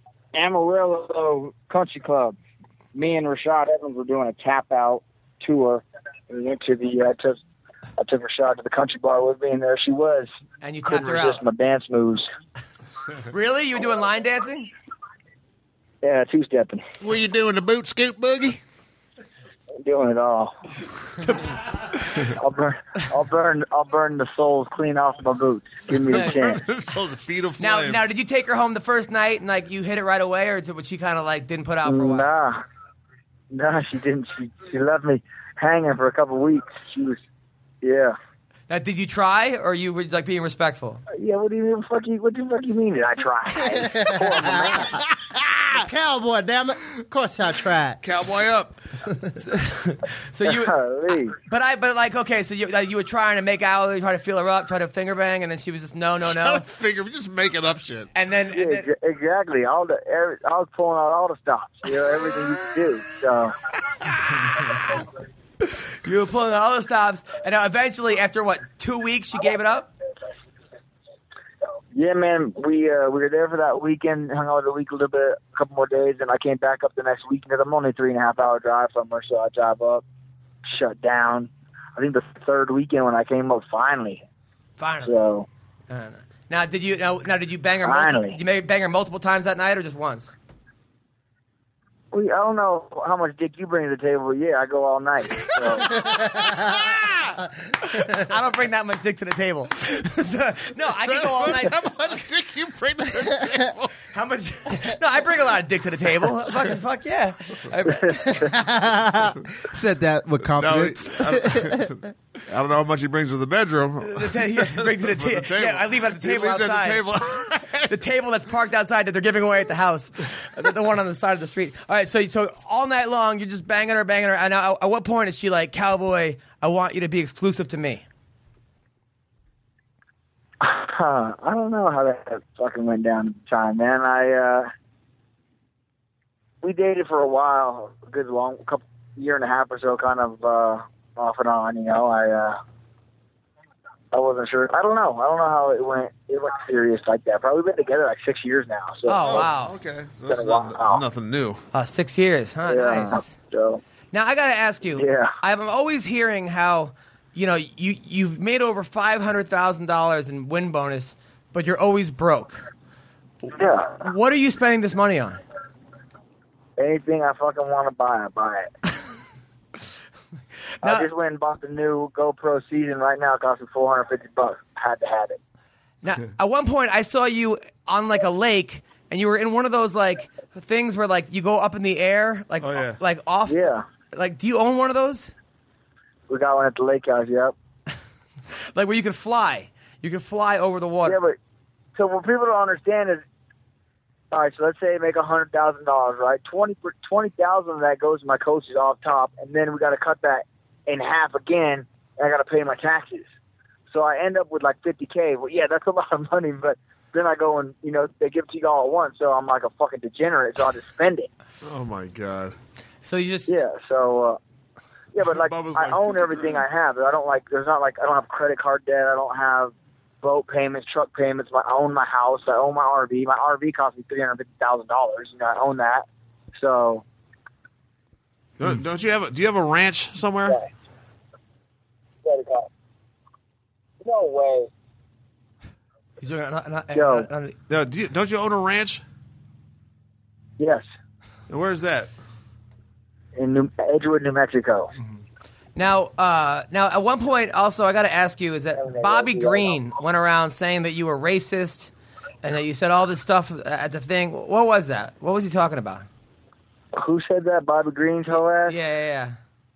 Amarillo Country Club. Me and Rashad Evans were doing a tap out tour. We went to the. Uh, took, I took Rashad to the country bar with me, and there she was. And you Couldn't tapped her resist out. my dance moves. Really? You were doing line dancing? Yeah, two stepping, Were you doing the boot scoop boogie? doing it all. I'll burn, I'll burn, I'll burn the soles clean off my boots. Give me a chance. This was a feet of Now, flame. now, did you take her home the first night and like you hit it right away, or did she kind of like didn't put out for a while? Nah, nah, she didn't. She she left me hanging for a couple of weeks. She was, yeah, Now, did you try, or you were like being respectful? yeah. What do you mean? Fuck you? What the fuck you mean? Did I try? Horrible man. Cowboy, damn it. Of course I tried. Cowboy up. So you, Golly. but I, but like, okay, so you like, you were trying to make out with her, try to feel her up, try to finger bang, and then she was just no, no, no, Figure, we're just making up shit. and then, Yeah, and then exa- exactly. All the every, I was pulling out all the stops. You know, everything you could do. So you were pulling all the stops, and now eventually, after what, two weeks, she gave it up. yeah, man, we uh, we were there for that weekend. Hung out a week, a little bit, a couple more days, and I came back up the next week. Because I'm only three and a half hour drive from her, so I drive up, shut down. I think the third weekend when I came up, finally. Finally. So Uh, now, did you now, now did you bang her? Multi- Finally. did you maybe bang her multiple times that night, or just once? we, I don't know how much dick you bring to the table. But yeah, I go all night. So. I don't bring that much dick to the table. So, no, I can go all night. How much dick you bring to the table? How much? No, I bring a lot of dick to the table. Fucking fuck yeah. I, Said that with No, confidence. I don't, I don't know how much he brings to the bedroom. the ta- yeah, bring to the, But ta- the table. Yeah, I leave at the He table leaves at the outside. table. the table that's parked outside that they're giving away at the house, the, the one on the side of the street. All right, so so all night long you're just banging her, banging her. And now, at what point is she like, Cowboy, I want you to be exclusive to me? Uh, I don't know how that fucking went down at the time, man. I uh, we dated for a while, a good long couple year and a half or so, kind of uh, off and on. You know, I uh, I wasn't sure. I don't know. I don't know how it went. It went serious like that. Probably been together like six years now. So. Oh wow. Okay, so Been that's a not, while. nothing new. Uh, six years, huh? Yeah. Nice. So Now I gotta ask you. Yeah. I'm always hearing how, you know, you you've made over five hundred thousand dollars in win bonus, but you're always broke. yeah, What are you spending this money on? anything I fucking want to buy, I buy it. Now- I just went and bought the new GoPro Season right now. It cost me four hundred fifty bucks. Had to have it. Now, at one point, I saw you on like a lake, and you were in one of those like things where like you go up in the air, like Oh, yeah. like off. Yeah, Like, do you own one of those? we got one at the lake house. Yep. Like where you could fly, you could fly over the water. Yeah, but so what people don't understand is, all right. So let's say I make a hundred thousand dollars, right? Twenty twenty thousand of that goes to my coaches off top, and then we got to cut that in half again, and I got to pay my taxes. So I end up with like fifty k. Well, yeah, that's a lot of money, but then I go and you know they give it to you all at once, so I'm like a fucking degenerate, so I just spend it. Oh my god. So you just Yeah. So. Uh, Yeah, but like Bubba's I like own fifty everything grand. I have. I don't like. There's not like I don't have credit card debt. I don't have boat payments, truck payments. I own my house. I own my R V. My R V cost me three hundred fifty thousand dollars. You know, I own that. So Don't, don't you have? A, do you have a ranch somewhere? yeah. Credit card. No way. He's doing it, not, not, Yo. not- not- No, do you, don't you own a ranch? Yes, And where's that? in New, Edgewood, New Mexico. Now, uh, now at one point, also, I got to ask you: is that Bobby Green went around saying that you were racist and that you said all this stuff at the thing? What was that? What was he talking about? Who said that? Bobby Green's whole ass. Yeah, yeah, yeah.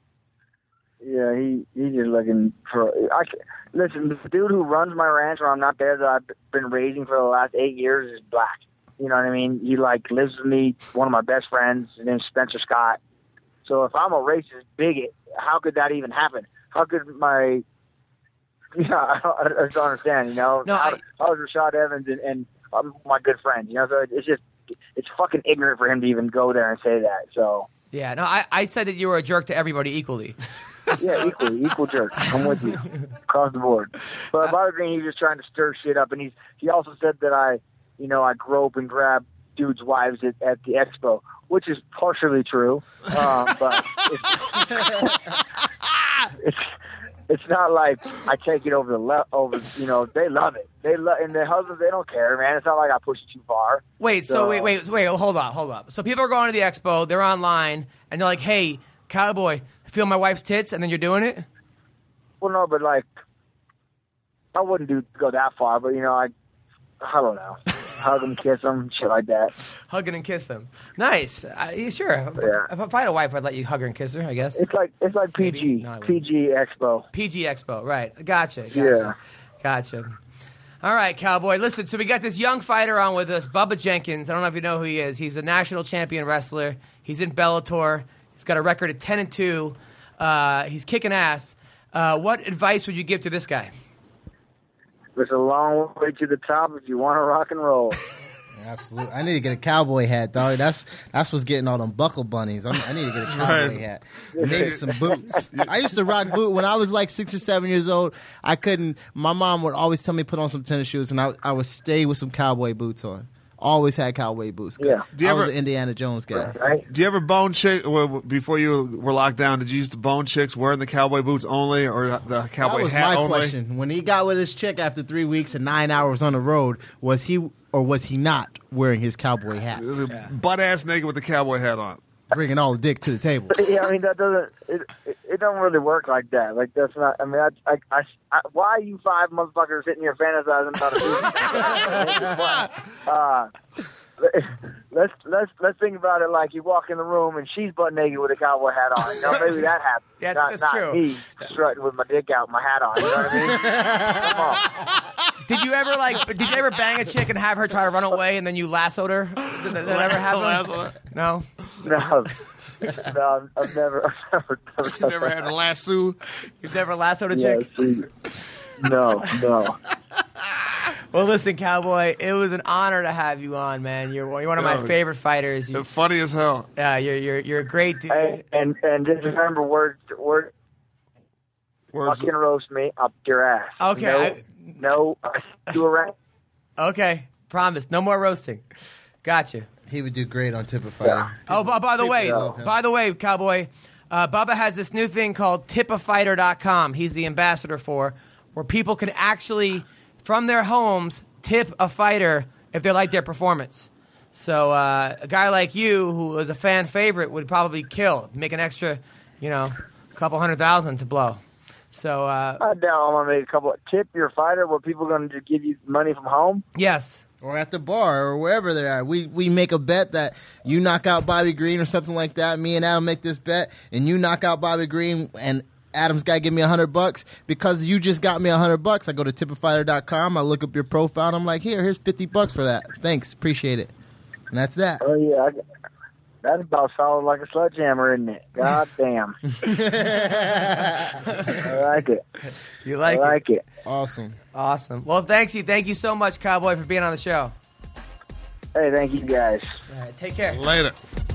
Yeah, he he's just looking for. I ca- listen. The dude who runs my ranch when I'm not there, that I've been raising for the last eight years, is black. You know what I mean? He like lives with me. One of my best friends. His name's Spencer Scott. So if I'm a racist bigot, how could that even happen? How could my yeah? I don't, I just don't understand. You know? No, how, I- how is Rashad Evans and, and um, my good friends? You know, so it's just it's fucking ignorant for him to even go there and say that. So. Yeah, no, I, I said that you were a jerk to everybody equally. Yeah, equally, equal jerk. I'm with you across the board. But Bobby Green, he's just trying to stir shit up, and he's he also said that I, you know, I grope and grab dudes' wives at, at the expo, which is partially true, um, but it's, it's it's not like I take it over the le- over. You know, they love it. They love, and their husbands, they don't care, man. It's not like I push it too far. Wait, so, So- wait, wait, wait, hold on, hold on. So people are going to the expo, they're online, and they're like, hey, Cowboy, feel my wife's tits, and then you're doing it? Well, no, but like, I wouldn't do go that far, but you know, I, I don't know, hug them, kiss them, shit like that. Hugging and kiss them. Nice. Uh, yeah, sure. Yeah. If, if I had a wife, I'd let you hug her and kiss her, I guess. It's like it's like Maybe. P G, No, I wouldn't. P G Expo. P G Expo, right. Gotcha, gotcha. Yeah. Gotcha. All right, Cowboy. Listen, so we got this young fighter on with us, Bubba Jenkins. I don't know if you know who he is. He's a national champion wrestler. He's in Bellator. He's got a record of ten and two. Uh, he's kicking ass. Uh, what advice would you give to this guy? It's a long way to the top if you want to rock and roll. Absolutely. I need to get a cowboy hat, dog. That's that's what's getting all them buckle bunnies. I'm, I need to get a cowboy Right. hat. Maybe some boots. I used to rock boot when I was like six or seven years old. I couldn't. My mom would always tell me to put on some tennis shoes, and I I would stay with some cowboy boots on. Always had cowboy boots. Yeah. Do you I ever- was an Indiana Jones guy. Right? Do you ever bone chick well, before you were locked down? Did you used to bone chicks wearing the cowboy boots only, or the That cowboy was hat my only? question. When he got with his chick after three weeks and nine hours on the road, was he or was he not wearing his cowboy hat, Butt ass naked with the cowboy hat on. bringing all the dick to the table? Yeah, I mean that doesn't. It, it, it don't really work like that. Like that's not. I mean, I, I, I, I why are you five motherfuckers sitting here fantasizing about it? uh, let's let's let's think about it like you walk in the room and she's butt naked with a cowboy hat on. You know, maybe that happens. That's- not, that's not true. me strutting with my dick out, my hat on. You know what I mean? Come on. Did you ever like? Did you ever bang a chick and have her try to run away and then you lassoed her? Did that, that ever happen? No. No, no, I've never, I've never, never, You never had a lasso? You've never lassoed a yeah, chick? see, no, no. Well, listen, Cowboy, it was an honor to have you on, man. You're one you're one of my Yo, favorite fighters. You, Funny as hell. yeah, you're you're you're a great dude. Hey, and and just remember, word, word, Words fucking roast me up your ass. Okay, No, I- no, I do a rap. Okay, promise, no more roasting. Gotcha. He would do great on Tip of Fighter. Oh, by, by the way, love him. by the way, Cowboy, uh, Bubba has this new thing called tip a fighter dot com. He's the ambassador for, where people can actually, from their homes, tip a fighter if they like their performance. So uh, a guy like you, who is a fan favorite, would probably kill, make an extra, you know, a couple hundred thousand to blow. So uh, I doubt I'm gonna make a couple. Tip your fighter. Where people gonna just give you money from home? yes. Or at the bar, or wherever they are. We we make a bet that you knock out Bobby Green or something like that. Me and Adam make this bet, and you knock out Bobby Green, and Adam's got to give me a hundred bucks because you just got me a hundred bucks. I go to tip a fighter dot com. I look up your profile, and I'm like, here, here's fifty bucks for that. Thanks, appreciate it. And that's that. Oh yeah, I, that's about solid like a sledgehammer, isn't it? God damn. I like it. You I like, like it? it. Awesome. Awesome. Well, thanks you. Thank you so much, Cowboy, for being on the show. Hey, thank you guys. All right, take care. Later.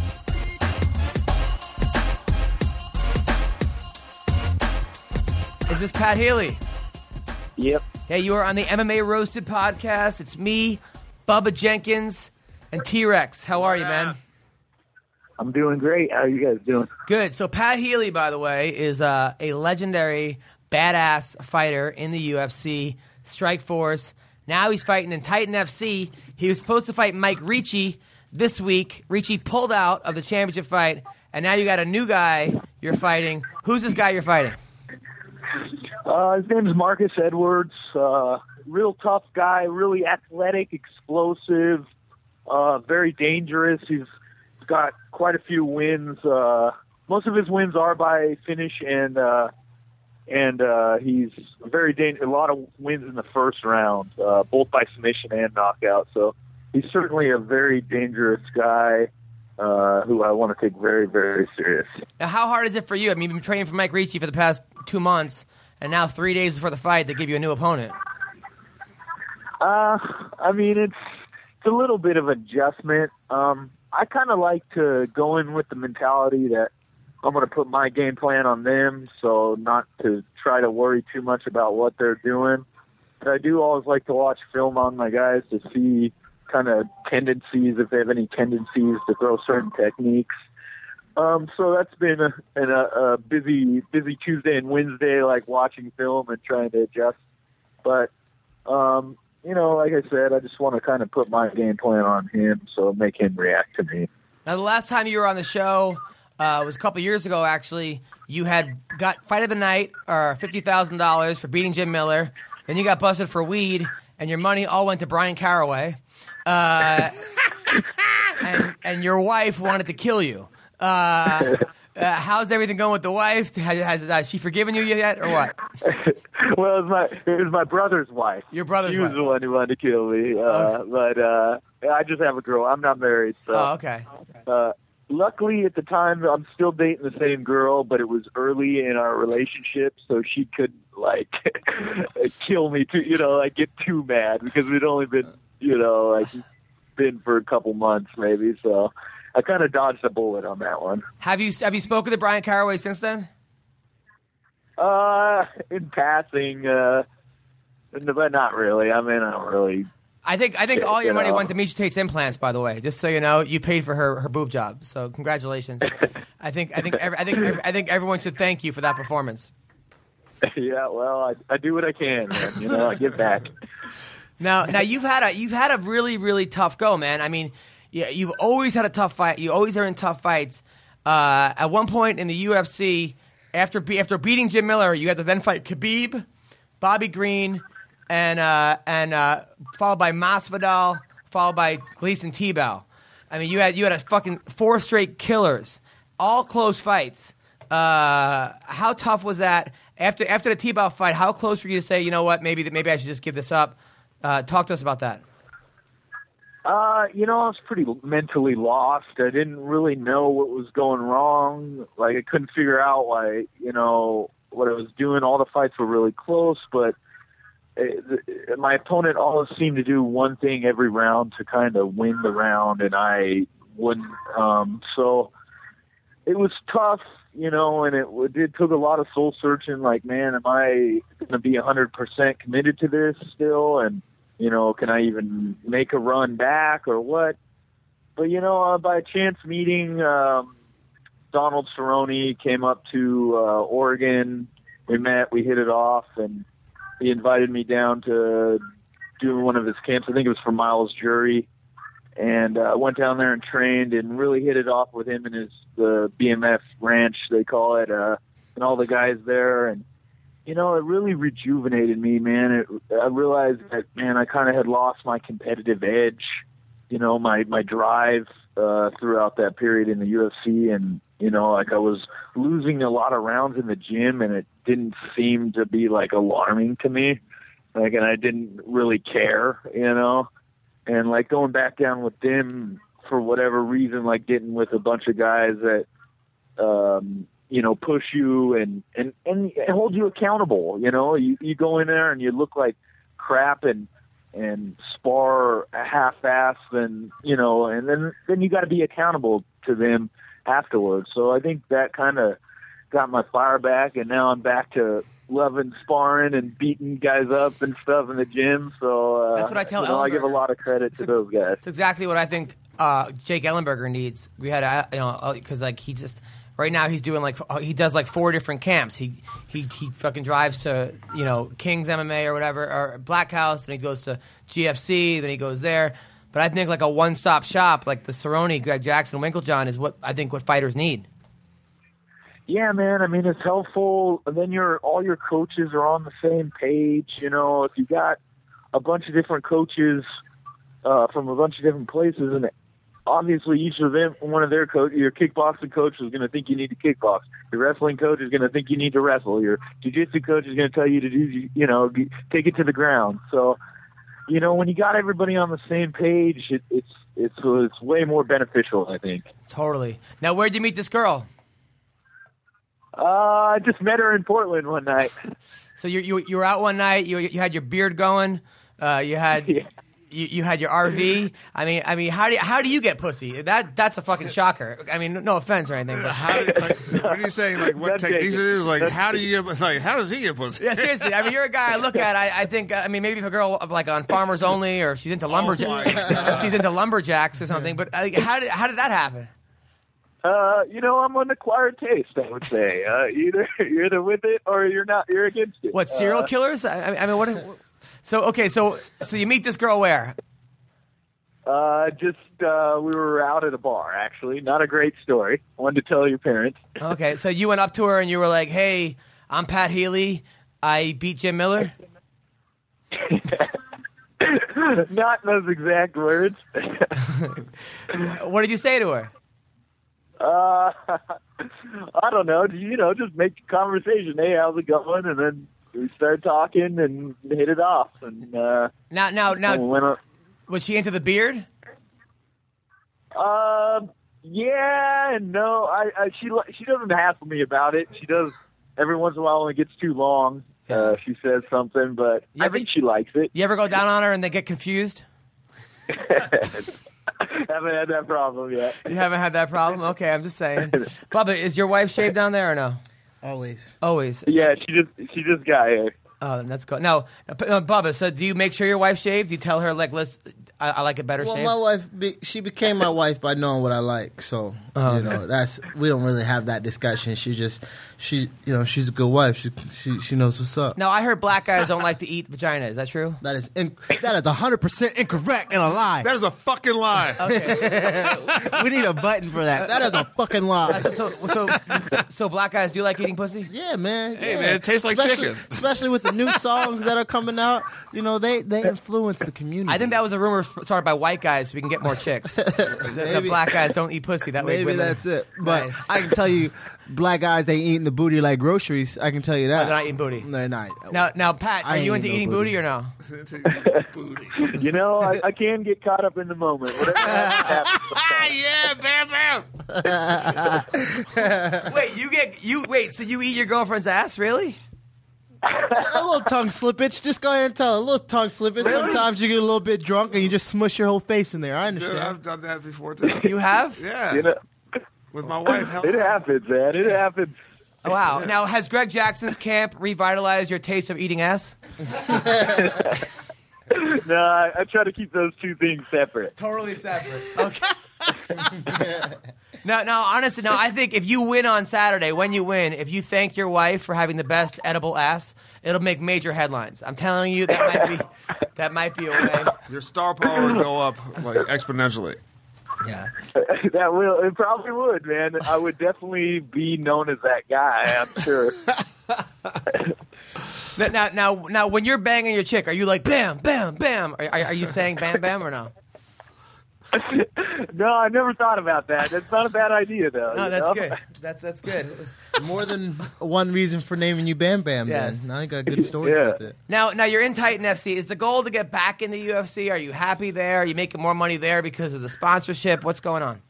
Is this Pat Healy? Yep. Hey, you are on the M M A Roasted podcast. It's me, Bubba Jenkins, and T-Rex. How are you, man? I'm doing great. How are you guys doing? Good. So Pat Healy, by the way, is uh, a legendary badass fighter in the U F C, Strikeforce. Now he's fighting in Titan F C. He was supposed to fight Mike Ricci this week. Ricci pulled out of the championship fight, and now you got a new guy you're fighting. Who's this guy you're fighting? Uh, his name is Marcus Edwards. Uh, real tough guy, really athletic, explosive, uh, very dangerous. He's got quite a few wins. Uh, most of his wins are by finish, and uh, and uh, he's very dangerous. A lot of wins in the first round, uh, both by submission and knockout. So he's certainly a very dangerous guy uh, who I want to take very, very serious. Now, how hard is it for you? I mean, you've been training for Mike Ricci for the past two months, and now three days before the fight, they give you a new opponent. Uh, I mean, it's it's a little bit of adjustment. Um, I kind of like to go in with the mentality that I'm going to put my game plan on them, so not to try to worry too much about what they're doing. But I do always like to watch film on my guys to see kind of tendencies, if they have any tendencies to throw certain techniques. Um, so that's been a, an, a, a busy, busy Tuesday and Wednesday, like watching film and trying to adjust. But, um, you know, like I said, I just want to kind of put my game plan on him, so make him react to me. Now, the last time you were on the show uh, was a couple years ago, actually. You had got Fight of the Night, or fifty thousand dollars for beating Jim Miller. Then you got busted for weed, and your money all went to Brian Caraway. Uh, and, and your wife wanted to kill you. Uh, uh, how's everything going with the wife? Has, has, has she forgiven you yet, or what? Well, it was my it was my brother's wife. Your brother's She was wife. the one who wanted to kill me. Uh, Oh. But uh, I just have a girl. I'm not married. So. Oh, okay. Uh, luckily, at the time, I'm still dating the same girl, but it was early in our relationship, so she couldn't like kill me too. You know, like get too mad because we'd only been, you know, like been for a couple months maybe. So I kind of dodged a bullet on that one. Have you have you spoken to Brian Caraway since then? Uh, in passing, uh, but not really. I mean, I don't really. I think I think Yeah, all your you money know. went to Misha Tate's implants. By the way, just so you know, you paid for her, her boob job. So congratulations. I think I think every, I think every, I think everyone should thank you for that performance. Yeah, well, I, I do what I can, man. You know, I give back. Now now you've had a you've had a really really tough go, man. I mean, yeah, you've always had a tough fight. You always are in tough fights. Uh, at one point in the U F C, after be, after beating Jim Miller, you had to then fight Khabib, Bobby Green, and uh, and uh, followed by Masvidal, followed by Gleason Tebow. I mean, you had you had a fucking four straight killers, all close fights. Uh, how tough was that after after the Tebow fight? How close were you to say, you know what, maybe maybe I should just give this up? Uh, talk to us about that. Uh, you know, I was pretty mentally lost. I didn't really know what was going wrong. Like, I couldn't figure out why, you know, what I was doing. All the fights were really close, but it, it, my opponent always seemed to do one thing every round to kind of win the round, and I wouldn't. Um, so it was tough, you know, and it, it took a lot of soul searching. Like, man, am I going to be one hundred percent committed to this still? And, you know, can I even make a run back or what? But, you know, uh, by chance meeting, um, Donald Cerrone came up to uh, Oregon. We met, we hit it off, and he invited me down to do one of his camps. I think it was for Miles Jury. And I uh, went down there and trained and really hit it off with him and his the B M F ranch, they call it, uh, and all the guys there. And, you know, it really rejuvenated me, man. It, I realized that, man, I kind of had lost my competitive edge, you know, my, my drive uh, throughout that period in the U F C. And, you know, like I was losing a lot of rounds in the gym, and it didn't seem to be, like, alarming to me. Like, and I didn't really care, you know. And, like, going back down with them for whatever reason, like getting with a bunch of guys that, um, you know, push you and, and, and hold you accountable. You know, you, you go in there and you look like crap and, and spar half-ass, and, you know, and then, then you got to be accountable to them afterwards. So I think that kind of got my fire back, and now I'm back to loving sparring and beating guys up and stuff in the gym. So uh, that's what I tell you know, I give a lot of credit it's to a, those guys. It's exactly what I think uh, Jake Ellenberger needs. We had, a, you know, because like he just right now he's doing like he does like four different camps. He he he fucking drives to, you know, King's M M A or whatever, or Black House, then he goes to G F C, then he goes there. But I think like a one-stop shop like the Cerrone, Greg Jackson, Winkeljohn is what I think what fighters need. Yeah, man. I mean, it's helpful. And then your all your coaches are on the same page. You know, if you got a bunch of different coaches uh, from a bunch of different places, and obviously each of them, one of their coach, your kickboxing coach is going to think you need to kickbox. Your wrestling coach is going to think you need to wrestle. Your jiu-jitsu coach is going to tell you to do, you know, take it to the ground. So, you know, when you got everybody on the same page, it, it's it's it's way more beneficial, I think. Totally. Now, where'd you meet this girl? Uh, I just met her in Portland one night. So you you you were out one night. You you had your beard going. Uh, you had yeah. you, you had your R V. I mean I mean how do you, how do you get pussy? That that's a fucking shocker. I mean, no offense or anything, but How do, like, what are you saying? Like, what That's techniques it. it is? Like, That's how do you get? Like, how does he get pussy? yeah, seriously. I mean, you're a guy I look at. I, I think. I mean, maybe if a girl like on Farmers Only, or she's into my lumberjacks, God. she's into lumberjacks or something. But uh, how did how did that happen? Uh, you know, I'm an acquired taste, I would say. Uh, either you're either with it or you're not. You're against it. What, serial Uh, killers? I, I mean, what? So okay, so so you meet this girl where? Uh, just uh, we were out at a bar. Actually, not a great story. I wanted to tell your parents. Okay, so you went up to her and you were like, "Hey, I'm Pat Healy. I beat Jim Miller." Not those exact words. What did you say to her? Uh, I don't know. You know, just make a conversation. Hey, how's it going? And then we started talking and hit it off. And uh, Now, now, we now, went on. was she into the beard? Um, yeah and no. I, I she li- she doesn't hassle me about it. She does every once in a while when it gets too long. Uh, she says something, but You I ever- think she likes it. You ever go down on her and they get confused? Haven't had that problem yet. You haven't had that problem? Okay, I'm just saying. Bubba, is your wife shaved down there or no? Always. Always. Yeah, she just she just got here. Oh, that's cool. Now, uh, Bubba, so do you make sure your wife shaved? Do you tell her, like, let's, I, I like it better Well, shaved? my wife, be, she became my wife by knowing what I like. So, Oh, you okay. know, that's we don't really have that discussion. She just, she, you know, she's a good wife. She, she, she knows what's up. Now, I heard black guys don't like to eat vagina. Is that true? That is in, that is one hundred percent incorrect and a lie. That is a fucking lie. We need a button for that. That is a fucking lie. So, so, so, so black guys do like eating pussy? Yeah, man. Hey, yeah. man, it tastes like especially, chicken. Especially with the new songs that are coming out. You know, they, they influence the community. I think that was a rumor started by white guys so we can get more chicks. the, the black guys don't eat pussy. That way, Maybe women, that's it. But Nice. I can tell you, black guys ain't eating the booty like groceries. I can tell you that. Oh, they're not eating booty. They're not. Now, now, Pat, I are you ain't into no eating booty. booty. or no? Booty. You know, I, I can get caught up in the moment. Whatever happens, happens sometimes. Yeah, bam, bam. Wait, you get you wait. So you eat your girlfriend's ass, really? A little tongue slippage. Just go ahead and tell her. A little tongue slippage. Really? Sometimes you get a little bit drunk and you just smush your whole face in there. I Dude, understand. I've done that before too. You have? Yeah, You know, with my wife. Hell it yeah. happens, man. It happens. Oh, wow. Now, has Greg Jackson's camp revitalized your taste of eating ass? No, I, I try to keep those two things separate. Totally separate. Okay. No, no, honestly, no, I think if you win on Saturday, when you win, if you thank your wife for having the best edible ass, it'll make major headlines. I'm telling you, that might be that might be a way. Your star power would go up like exponentially. Yeah. That will. It probably would, man. I would definitely be known as that guy, I'm sure. Now, now, now, now, when you're banging your chick, are you like bam, bam, bam? Are, are, are you saying bam, bam, or no? No, I never thought about that. That's not a bad idea, though. No, you that's know? good. That's that's good. More than one reason for naming you Bam Bam. Yes. Then now you got good stories Yeah. with it. Now, now you're in Titan F C. Is the goal to get back in the U F C? Are you happy there? Are you making more money there because of the sponsorship? What's going on?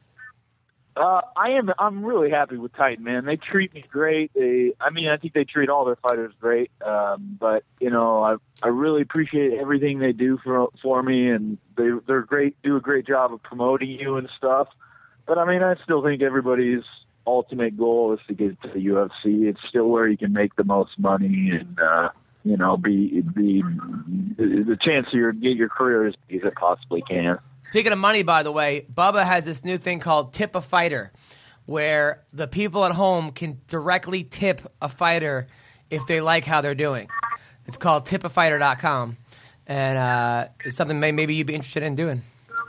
Uh, I am. I'm really happy with Titan, man. They treat me great. They, I mean, I think they treat all their fighters great. Um, but you know, I I really appreciate everything they do for for me, and they they're great. Do a great job of promoting you and stuff. But I mean, I still think everybody's ultimate goal is to get to the U F C. It's still where you can make the most money and uh, you know be be the chance to your, get your career as big as it possibly can. Speaking of money, by the way, Bubba has this new thing called Tip a Fighter, where the people at home can directly tip a fighter if they like how they're doing. It's called tip a fighter dot com, and uh, it's something may, maybe you'd be interested in doing.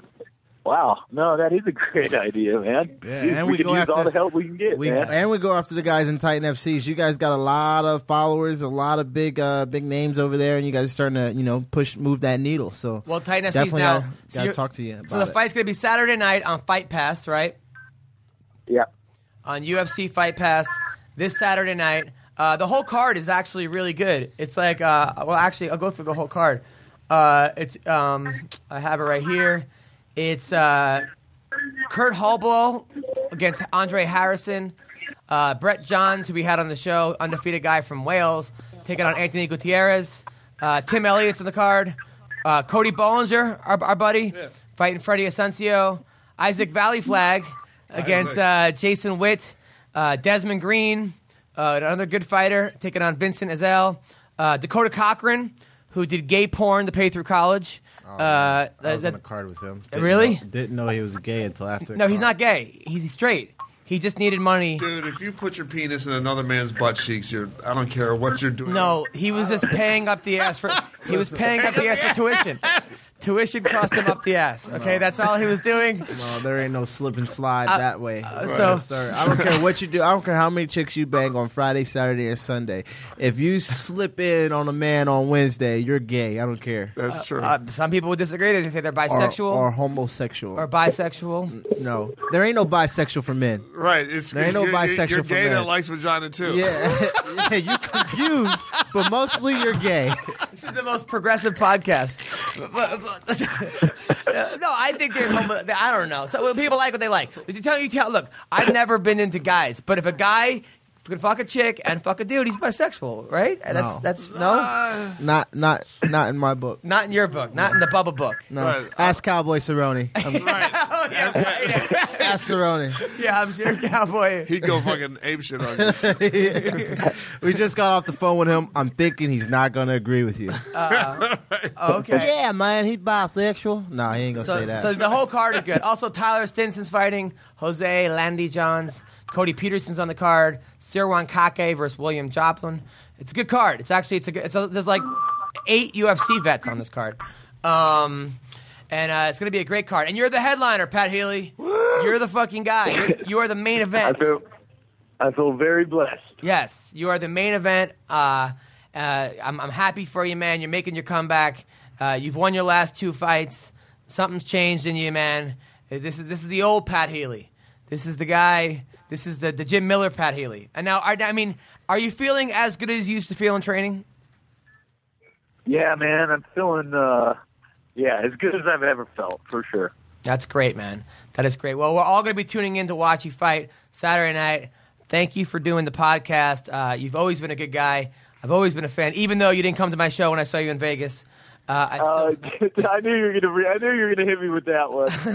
Wow, no, that is a great idea, man. Yeah, Dude, and we, we can go use after- all the help we can get, We, man. and we go after the guys in Titan F Cs. You guys got a lot of followers, a lot of big uh, big names over there, and you guys are starting to you know push move that needle. So Well, Titan F C's definitely now. gotta, so gotta you're- talk to you about So the it. fight's going to be Saturday night on Fight Pass, right? Yeah. On U F C Fight Pass this Saturday night. Uh, the whole card is actually really good. It's like, uh, well, actually, I'll go through the whole card. Uh, it's um, I have it right here. It's uh, Kurt Hallblow against Andre Harrison. Uh, Brett Johns, who we had on the show, undefeated guy from Wales, taking on Anthony Gutierrez. Uh, Tim Elliott's in the card. Uh, Cody Bollinger, our, our buddy, fighting Freddie Asensio. Isaac Valley Flag against uh, Jason Witt. Uh, Desmond Green, uh, another good fighter, taking on Vincent Ezell. Uh, Dakota Cochran, who did gay porn to pay through college. Oh, uh, I was that- on the card with him. Didn't Really? know- didn't know he was gay until after. the no, he's card. not gay. He's straight. He just needed money. Dude, if you put your penis in another man's butt cheeks, you're I don't care what you're doing. No, he was just paying up the ass for. He was paying up the ass for tuition. Tuition cost him up the ass. Okay, that's all he was doing. No, there ain't no slip and slide Uh, that way. uh, so- Yes, sir, I don't care what you do. I don't care how many chicks you bang on Friday, Saturday, or Sunday. If you slip in on a man on Wednesday, you're gay. I don't care. That's true. Uh, some people would disagree. They say they're Or, bisexual or or, homosexual. bisexual. No, there ain't no bisexual for men. right. It's there ain't no you're, you're- bisexual You're for gay men. that likes vagina too. Yeah, yeah, you confused, but mostly you're gay. This is the most progressive podcast. But- but- no, I think they're homo. I don't know. So people like what they like. Did you tell you tell? Look, I've never been into guys, but if a guy could fuck a chick and fuck a dude, he's bisexual, right? And That's No. that's no, Not, not, not in my book. not in your book, not in the Bubba book. No, Right. ask Cowboy Cerrone. I'm- Oh, yeah, right. ask Cerrone. Yeah, I'm sure, cowboy. He'd go fucking ape shit on you. We just got off the phone with him. I'm thinking he's not gonna agree with you. Okay. Yeah, man, he's bisexual. No, he ain't gonna say So, that. so the whole card is good. Also, Tyler Stinson's fighting Jose Landy Johns. Cody Peterson's on the card. Sirwan Kake versus William Joplin. It's a good card. It's actually it's a good. It's a, there's like eight U F C vets on this card, um, and uh, it's gonna be a great card. And you're the headliner, Pat Healy. You're the fucking guy. You're, you are the main I event. feel, I feel very blessed. Yes, you are the main event. Uh, uh, I'm, I'm happy for you, man. You're making your comeback. Uh, you've won your last two fights. something's changed in you, man. This is this is the old Pat Healy. This is the guy. This is the, the Jim Miller Pat Healy. And now, are, I mean, are you feeling as good as you used to feel in training? Yeah, man, I'm feeling, uh, yeah, as good as I've ever felt, for sure. That's great, man. That is great. Well, we're all going to be tuning in to watch you fight Saturday night. Thank you for doing the podcast. Uh, you've always been a good guy. I've always been a fan, even though you didn't come to my show when I saw you in Vegas. Uh, I, still... uh, I knew you were gonna. I knew you were gonna hit me with that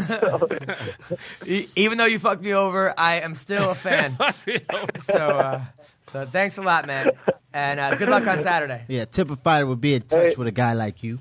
one. Even though you fucked me over, I am still a fan. so, uh, so thanks a lot, man, and uh, good luck on Saturday. Yeah, Tipper Fighter would be in touch hey. with a guy like you.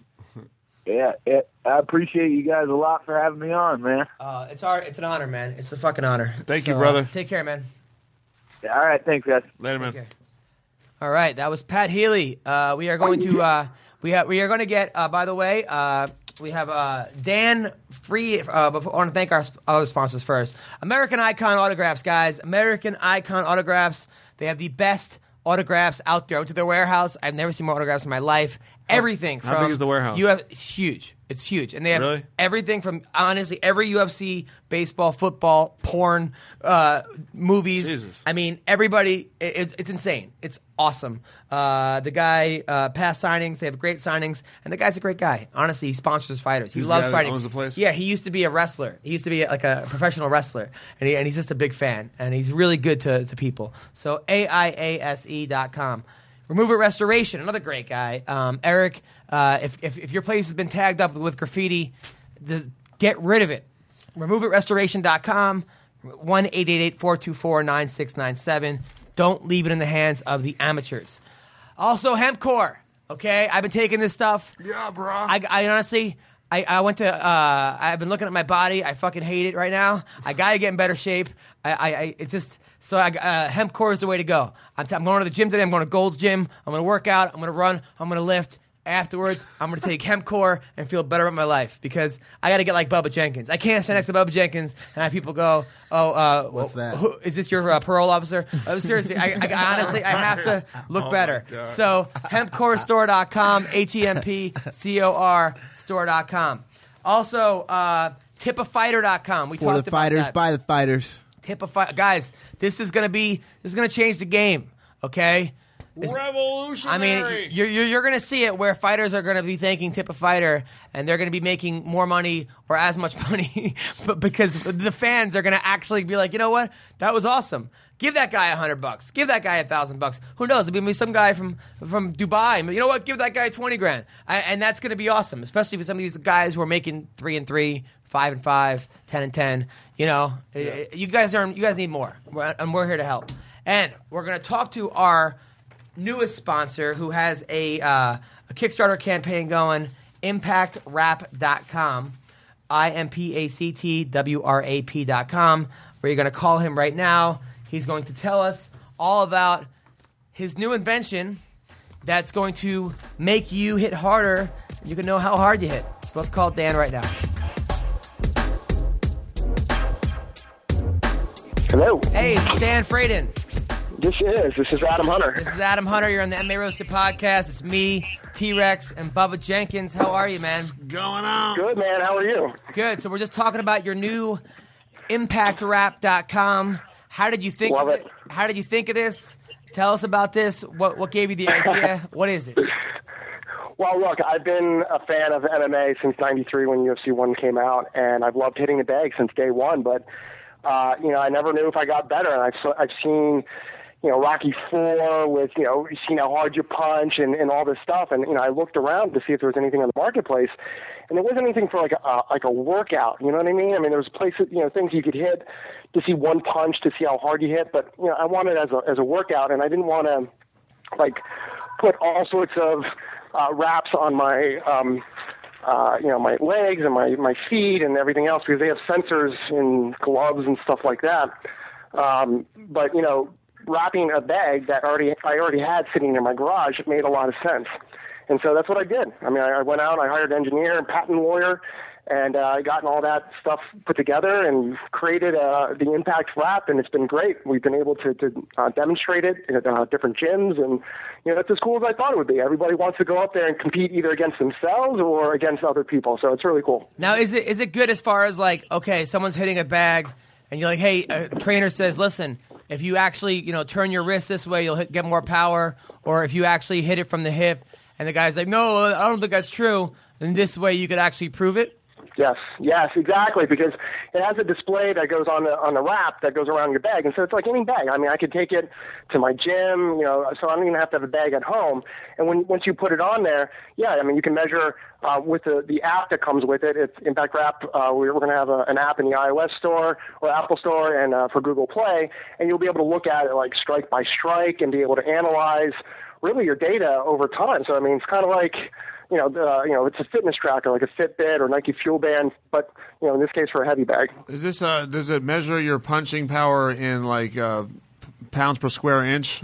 Yeah, it, I appreciate you guys a lot for having me on, man. Uh, it's our, it's an honor, man. It's a fucking honor. Thank so, you, brother. Uh, take care, man. Yeah, all right, thanks, guys. Later, man. Okay. All right, that was Pat Healy. Uh, we are going to uh, we have we are going to get. Uh, by the way, uh, we have uh, Dan Free. Uh, but I want to thank our sp- other sponsors first. American Icon Autographs, guys. American Icon Autographs. They have the best autographs out there. I went to their warehouse. I've never seen more autographs in my life. Everything How from big is the warehouse? You have it's huge. It's huge, and they have Really? everything from honestly every U F C, baseball, football, porn, uh, movies. Jesus. I mean, everybody. It, it's, it's insane. It's awesome. Uh, the guy uh, past signings. They have great signings, and the guy's a great guy. Honestly, he sponsors fighters. He He's the loves guy that fighting. owns the place? Yeah, he used to be a wrestler. He used to be like a professional wrestler, and, he, and he's just a big fan, and he's really good to, to people. So A I A S E dot com. Remove It Restoration, another great guy. Um, Eric, uh, if, if if your place has been tagged up with graffiti, this, get rid of it. Remove It Restoration dot com, one eight eight eight, four two four, nine six nine seven. Don't leave it in the hands of the amateurs. Also, HempCore, okay? I've been taking this stuff. Yeah, bro. I, I honestly, I, I went to, uh, I've been looking at my body. I fucking hate it right now. I got to get in better shape. I, I, I it's just... So I, uh, HempCore is the way to go. I'm, t- I'm going to the gym today. I'm going to Gold's Gym. I'm going to work out. I'm going to run. I'm going to lift. Afterwards, I'm going to take HempCore and feel better about my life because I got to get like Bubba Jenkins. I can't stand next to Bubba Jenkins and have people go, "Oh, uh, What's that? Who, is this your uh, parole officer?" Uh, seriously, I, I, I honestly I have to look Oh, better. my God. So hemp core store dot com, H E M P C O R store dot com. Also, uh, tip a fighter dot com. We For talked the about fighters, that. by the fighters. Tip a fi- guys, this is gonna be this is gonna change the game. Okay. It's- I Revolutionary. mean, you're, you're, you're going to see it where fighters are going to be thanking Tip a Fighter, and they're going to be making more money or as much money but because the fans are going to actually be like, you know what? That was awesome. Give that guy a hundred bucks. Give that guy a thousand bucks. Who knows? It'll be some guy from, from Dubai. You know what? Give that guy twenty grand. I, and that's going to be awesome, especially for some of these guys who are making three and three, five and five, ten and ten. You know, yeah. you guys are you guys need more, and we're here to help. And we're going to talk to our newest sponsor who has a, uh, a Kickstarter campaign going, impact rap dot com, I M P A C T W R A P dot com, where you're going to call him right now. He's going to tell us all about his new invention that's going to make you hit harder. You can know how hard you hit. So let's call Dan right now. Hello. Hey, it's Dan Fraden. This is. This is Adam Hunter. This is Adam Hunter. You're on the M M A Roasted Podcast. It's me, T-Rex, and Bubba Jenkins. How are you, man? Going on. Good, man. How are you? Good. So we're just talking about your new impact rap dot com. How did you think Love of it. it? How did you think of this? Tell us about this. What what gave you the idea? What is it? Well, look, I've been a fan of M M A since ninety-three when U F C one came out, and I've loved hitting the bag since day one. But, uh, you know, I never knew if I got better. And I've, I've seen, you know, Rocky four with, you know, you've seen how hard you punch and, and all this stuff. And, you know, I looked around to see if there was anything on the marketplace, and there wasn't anything for like a, uh, like a workout. You know what I mean? I mean, there was places, you know, things you could hit to see one punch, to see how hard you hit. But, you know, I wanted it as a, as a workout, and I didn't want to, like, put all sorts of uh, wraps on my, um, uh, you know, my legs and my, my feet and everything else, because they have sensors in gloves and stuff like that. Um, but, you know, wrapping a bag that already I already had sitting in my garage made a lot of sense. And so that's what I did. I mean, I, I went out, I hired an engineer and patent lawyer, and uh, gotten all that stuff put together and created uh, the Impact Wrap, and it's been great. We've been able to, to uh, demonstrate it at uh, different gyms, and you know, it's as cool as I thought it would be. Everybody wants to go up there and compete either against themselves or against other people, so it's really cool. Now, is it is it good as far as like, okay, someone's hitting a bag, and you're like, hey, a trainer says, listen, if you actually, you know, turn your wrist this way, you'll hit, get more power, or if you actually hit it from the hip, and the guy's like, no, I don't think that's true, and this way you could actually prove it? Yes, yes, exactly, because it has a display that goes on the on the wrap that goes around your bag, and so it's like any bag. I mean, I could take it to my gym, you know, so I don't even have to have a bag at home. And when once you put it on there, yeah, I mean, you can measure uh, with the the app that comes with it. It's Impact Wrap. Uh, we're we're going to have a, an app in the iOS store or Apple Store and uh, for Google Play, and you'll be able to look at it like strike by strike and be able to analyze really your data over time. So I mean, it's kind of like, you know, uh, you know, it's a fitness tracker like a Fitbit or Nike Fuel Band, but you know, in this case for a heavy bag. Is this uh, does it measure your punching power in like uh, pounds per square inch?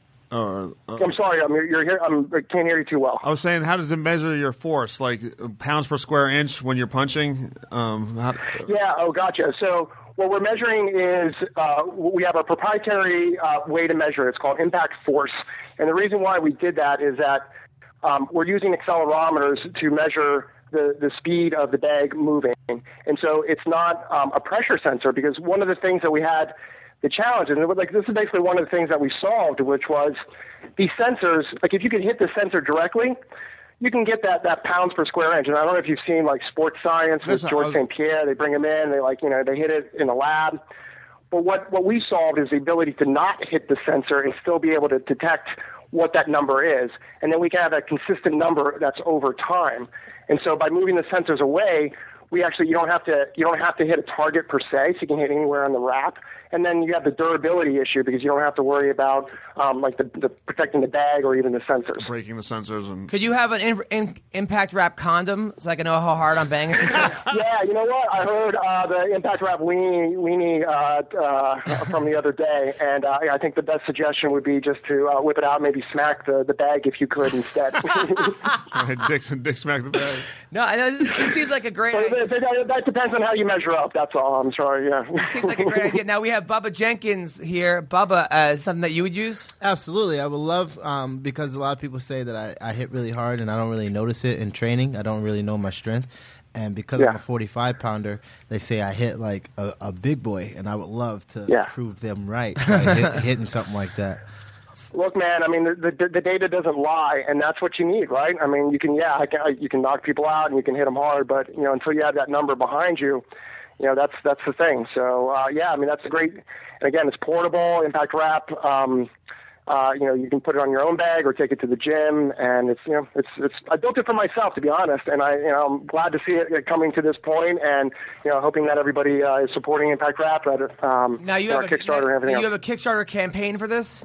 Or, uh, I'm sorry, I'm you're here. I'm, I can't hear you too well. I was saying, how does it measure your force, like pounds per square inch when you're punching? Um, how, yeah. Oh, gotcha. So what we're measuring is uh, we have a proprietary uh, way to measure it. It's called impact force, and the reason why we did that is that Um, we're using accelerometers to measure the, the speed of the bag moving. And so it's not um, a pressure sensor, because one of the things that we had the challenge, and it was like this is basically one of the things that we solved, which was these sensors, like if you could hit the sensor directly, you can get that, that pounds per square inch. And I don't know if you've seen like Sports Science with That's George not- Saint Pierre. They bring them in, they like, you know, they hit it in a lab. But what, what we solved is the ability to not hit the sensor and still be able to detect what that number is. And then we can have a consistent number that's over time. And so by moving the sensors away, we actually, you don't have to, you don't have to hit a target per se, so you can hit anywhere on the wrap. And then you have the durability issue because you don't have to worry about um, like the, the protecting the bag or even the sensors. breaking the sensors and Could you have an in, in, Impact Wrap condom so I can know how hard I'm banging some shit? Yeah, you know what? I heard uh, the Impact Wrap weenie, weenie uh, uh, from the other day, and uh, I think the best suggestion would be just to uh, whip it out, maybe smack the, the bag if you could instead. dick, dick smack the bag. No, I know this, this seems like a great But idea. that, that depends on how you measure up. That's all. I'm sorry. Yeah. Seems like a great idea. Now we have Bubba Jenkins here. Bubba, uh, is something that you would use? Absolutely, I would love um, because a lot of people say that I, I hit really hard and I don't really notice it in training. I don't really know my strength, and because Yeah. I'm a forty-five pounder, they say I hit like a, a big boy, and I would love to Yeah. prove them right by hit, hitting something like that. Look, man. I mean, the, the the data doesn't lie, and that's what you need, right? I mean, you can yeah, I can, I, you can knock people out and you can hit them hard, but you know, until you have that number behind you, you know, that's that's the thing. So uh, yeah, I mean, that's a great. And again, it's portable, Impact Wrap. Um, uh, you know, you can put it on your own bag or take it to the gym, and it's you know, it's it's. I built it for myself, to be honest, and I you know, I'm glad to see it coming to this point, and you know, hoping that everybody uh, is supporting Impact Wrap at um, Now you our have a, Kickstarter and everything you else. have a Kickstarter campaign for this?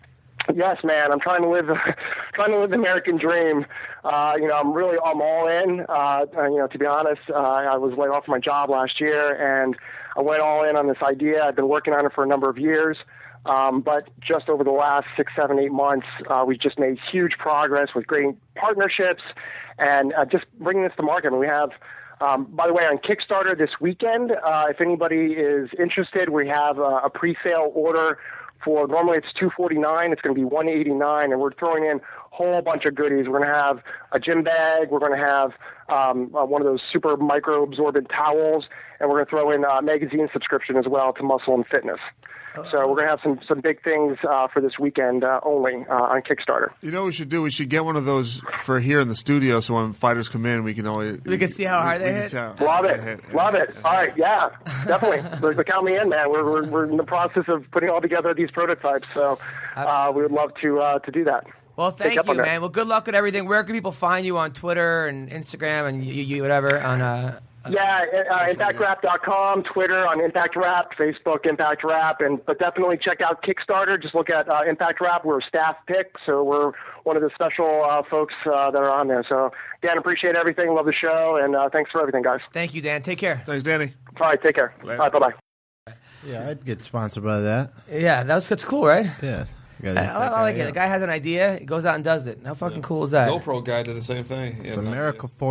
Yes, man. I'm trying to live, trying to live the American dream. Uh, you know, I'm really, I'm all in. Uh, you know, to be honest, uh, I was laid off from my job last year, and I went all in on this idea. I've been working on it for a number of years, um, but just over the last six, seven, eight months, uh, we've just made huge progress with great partnerships and uh, just bringing this to market. I mean, we have. Um, by the way, on Kickstarter this weekend, uh, if anybody is interested, we have uh, a pre-sale order for normally it's two forty-nine. It's going to be one eighty-nine, and we're throwing in a whole bunch of goodies. We're going to have a gym bag. We're going to have um, uh, one of those super micro absorbent towels, and we're going to throw in a magazine subscription as well to Muscle and Fitness. So we're going to have some, some big things uh, for this weekend uh, only uh, on Kickstarter. You know what we should do? We should get one of those for here in the studio, so when fighters come in, we can always We can see how hard they can hit? see how Love hard it. they hit. Love it. All right. Yeah, definitely. Look, count me in, man. We're, we're, we're in the process of putting all together these prototypes, so uh, we would love to uh, to do that. Well, Pick thank up you, on that. man. Well, good luck with everything. Where can people find you on Twitter and Instagram and you, you whatever on uh, Yeah, uh, impact wrap dot com, Twitter on Impact Wrap, Facebook Impact Wrap, and but definitely check out Kickstarter. Just look at uh, Impact Wrap. We're a staff pick, so we're one of the special uh, folks uh, that are on there. So, Dan, appreciate everything. Love the show, and uh, thanks for everything, guys. Thank you, Dan. Take care. Thanks, Danny. All right, take care. Later. All right, bye-bye. Yeah, I'd get sponsored by that. Yeah, that was that's cool, right? Yeah, I, I, I like it. The guy has an idea, he goes out and does it. How fucking cool is that? GoPro guy did the same thing. It's America for you.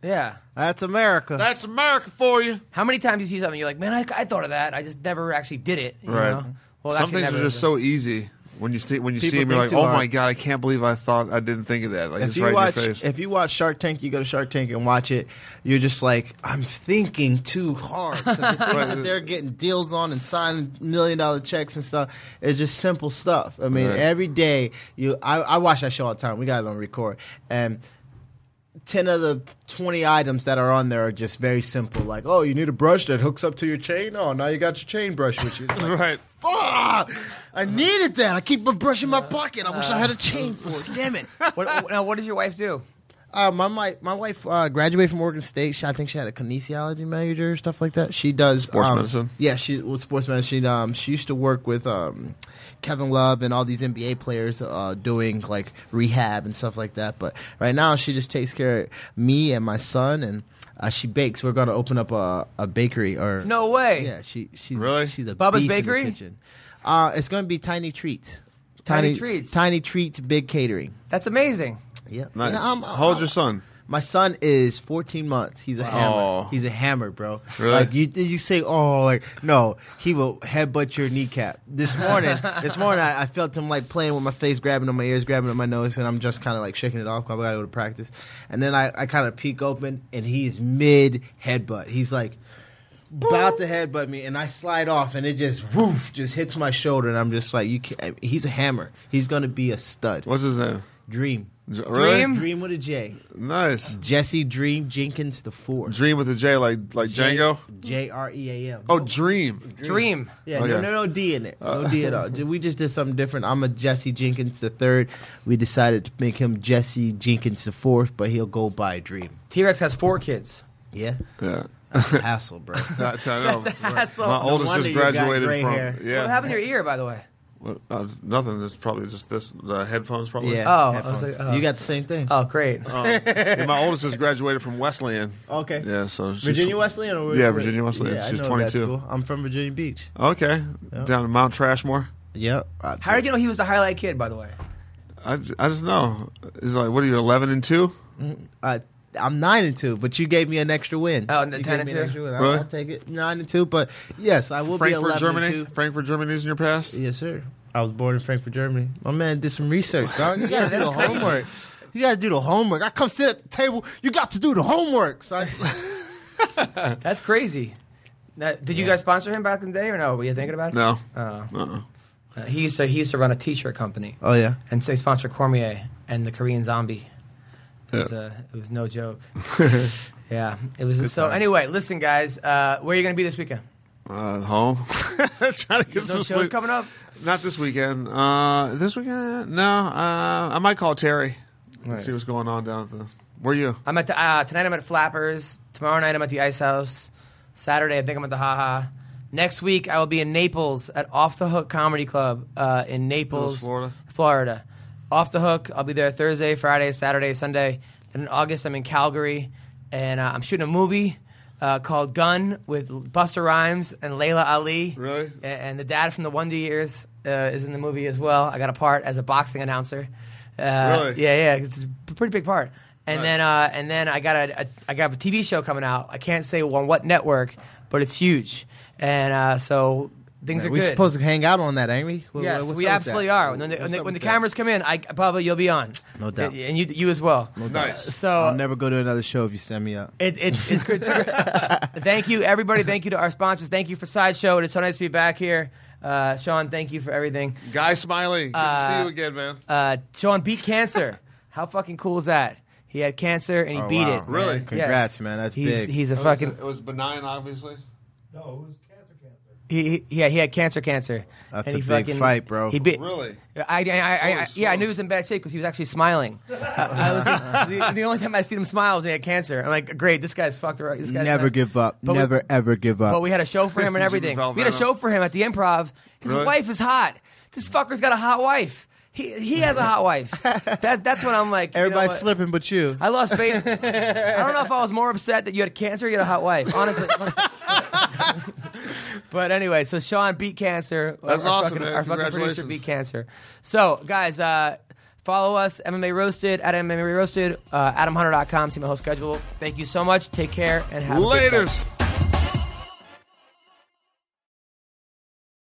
Yeah. That's America. That's America for you. How many times you see something, you're like, man, I, I thought of that. I just never actually did it. You Right. know? Well, Some actually things never are just so easy. When you see when you People see him, you're like, think too oh my hard. god, I can't believe I thought I didn't think of that. Like If it's you right watch, in your face. if you watch Shark Tank, you go to Shark Tank and watch it. You're just like, I'm thinking too hard. 'Cause the things that they're getting deals on and signing million dollar checks and stuff is just simple stuff. I mean, Right. every day you, I, I watch that show all the time. We got it on record, and ten of the twenty items that are on there are just very simple. Like, oh, you need a brush that hooks up to your chain. Oh, now you got your chain brush with you. It's like, right. fuck! I needed that. I keep my brush in my pocket. I wish I had a chain for it. Damn it. What, now, what does your wife do? Uh, my my, my wife uh, graduated from Oregon State. She, I think she had a kinesiology major, stuff like that. She does Sports um, medicine? Yeah, she was sports medicine. She, um, she used to work with um, Kevin Love and all these N B A players uh, doing like rehab and stuff like that. But right now, she just takes care of me and my son, and uh, she bakes. We're gonna open up a, a bakery. Or No way. yeah, she she's Really? she's a Bubba's beast Bakery? in the kitchen. Uh, it's gonna be Tiny Treats. Tiny Treats. Tiny Treats, big catering. That's amazing. Yeah, Nice. Yeah, I'm- How old's I'm- your son? My son is fourteen months. He's a hammer. Oh. He's a hammer, bro. Really? Like you, you say, oh, like no, he will headbutt your kneecap. This morning, this morning, I, I felt him like playing with my face, grabbing on my ears, grabbing on my nose, and I'm just kind of like shaking it off. 'Cause I gotta go to practice, and then I, I kind of peek open, and he's mid headbutt. He's like about to headbutt me, and I slide off, and it just woof, just hits my shoulder, and I'm just like, you can't. He's a hammer. He's gonna be a stud. What's his name? Dream. J- Really? Dream? Dream with a J. Nice. Jesse Dream Jenkins the fourth. Dream with a J, like like Django. J R E A M. Oh, Dream. Dream. Yeah, Okay. no, no, no D in it. No D at all. We just did something different. I'm a Jesse Jenkins the third. We decided to make him Jesse Jenkins the fourth, but he'll go by Dream. T-Rex has four kids. Yeah, Yeah. that's a hassle, bro. That's, I know. That's a hassle. My No oldest wonder just you got graduated gray from. hair. Yeah. What happened to your ear, by the way? Well, uh, nothing. It's probably just this. The headphones, probably. Yeah. Oh, I headphones. was like, oh. You got the same thing. Oh, great. Oh. Yeah, my oldest just graduated from Wesleyan. Okay. Yeah, so she's Virginia tw- Wesleyan? Or Yeah, Virginia Wesleyan. Yeah, I She's know that twenty-two. school. I'm from Virginia Beach. Okay, Yep. down in Mount Trashmore. Yep. I- How did you know he was the highlight kid, by the way? I, j- I just know. It's like, what are you, eleven and two? I, I'm nine and two, but you gave me an extra win. Oh, and the You ten gave and me an two? extra win. I'll, Really? I'll take it. Nine and two, but yes, I will be Frankfurt, eleven Germany. and two. Frankfurt, Germany's in your past. Yes, sir. I was born in Frankfurt, Germany. My man did some research, dog. You gotta do that's the crazy. homework. You gotta do the homework. I come sit at the table. You got to do the homework, son. That's crazy. Now, did you guys sponsor him back in the day, or no? Were you thinking about it? No. Oh. Uh-uh. Uh, he used to he used to run a T-shirt company, Oh yeah. and they sponsored Cormier and the Korean Zombie. It was, Yeah. uh, it was no joke. Yeah, it was. So anyway, listen, guys, uh, where are you going to be this weekend? Uh, home. Trying to get There's no some shows sleep. coming up. Not this weekend. Uh, this weekend? No. Uh, I might call Terry. Nice. See what's going on down at the. Where are you? I'm at the, uh, tonight. I'm at Flappers. Tomorrow night I'm at the Ice House. Saturday I think I'm at the Ha Ha. Next week I will be in Naples at Off the Hook Comedy Club uh, in Naples, Florida. Florida. Off the Hook. I'll be there Thursday, Friday, Saturday, Sunday. And in August I'm in Calgary, and uh, I'm shooting a movie uh, called Gun with Busta Rhymes and Layla Ali. Really? A- And the dad from the Wonder Years uh, is in the movie as well. I got a part as a boxing announcer. Uh, Really? Yeah, yeah. It's a pretty big part. And Nice. then, uh, and then I got a, a, I got a T V show coming out. I can't say on what network, but it's huge. And uh, so things are We're good. supposed to hang out on that, ain't we? What- Yes, what's we up with absolutely that? are. When the, when What's the, up when the with that? cameras come in, I probably you'll be on. No doubt. And you, you as well. Nice. So I'll never go to another show if you send me up. it, it, it's good. To, thank you, everybody. Thank you to our sponsors. Thank you for Sideshow. It's so nice to be back here. Uh, Sean, thank you for everything. Guy Smiley. Good to Uh, see you again, man. Uh, Sean beat cancer. How fucking cool is that? He had cancer and he Oh, beat wow. it. Really? man. Congrats, Yes. man. That's he's, big. He's a It was- fucking. It was benign, obviously. No, it was cancer, cancer. He, he yeah he had cancer cancer. That's and a he big fucking, fight, bro. He bit. Really? I, I, I, I, Holy I yeah I knew he was in bad shape because he was actually smiling. I, I was the, the only time I seen him smile was he had cancer. I'm like, great, this guy's fucked. Right? This guy's Never not- give up. But we- Never ever give up. But we had a show for him and everything. Jimmy We had a Valvano. show for him at the Improv. His Really? wife is hot. This fucker's got a hot wife. He he has a hot wife. That, that's when I'm like, you know Everybody's what? slipping but you. I lost faith. I don't know if I was more upset that you had cancer or you had a hot wife, honestly. But anyway, so Sean beat cancer. That's our awesome, fucking, man. Our fucking producer Congratulations. beat cancer. So, guys, uh, Follow us, M M A Roasted, at M M A Roasted, uh, adam hunter dot com. See my whole schedule. Thank you so much. Take care and have a good fight. Laters.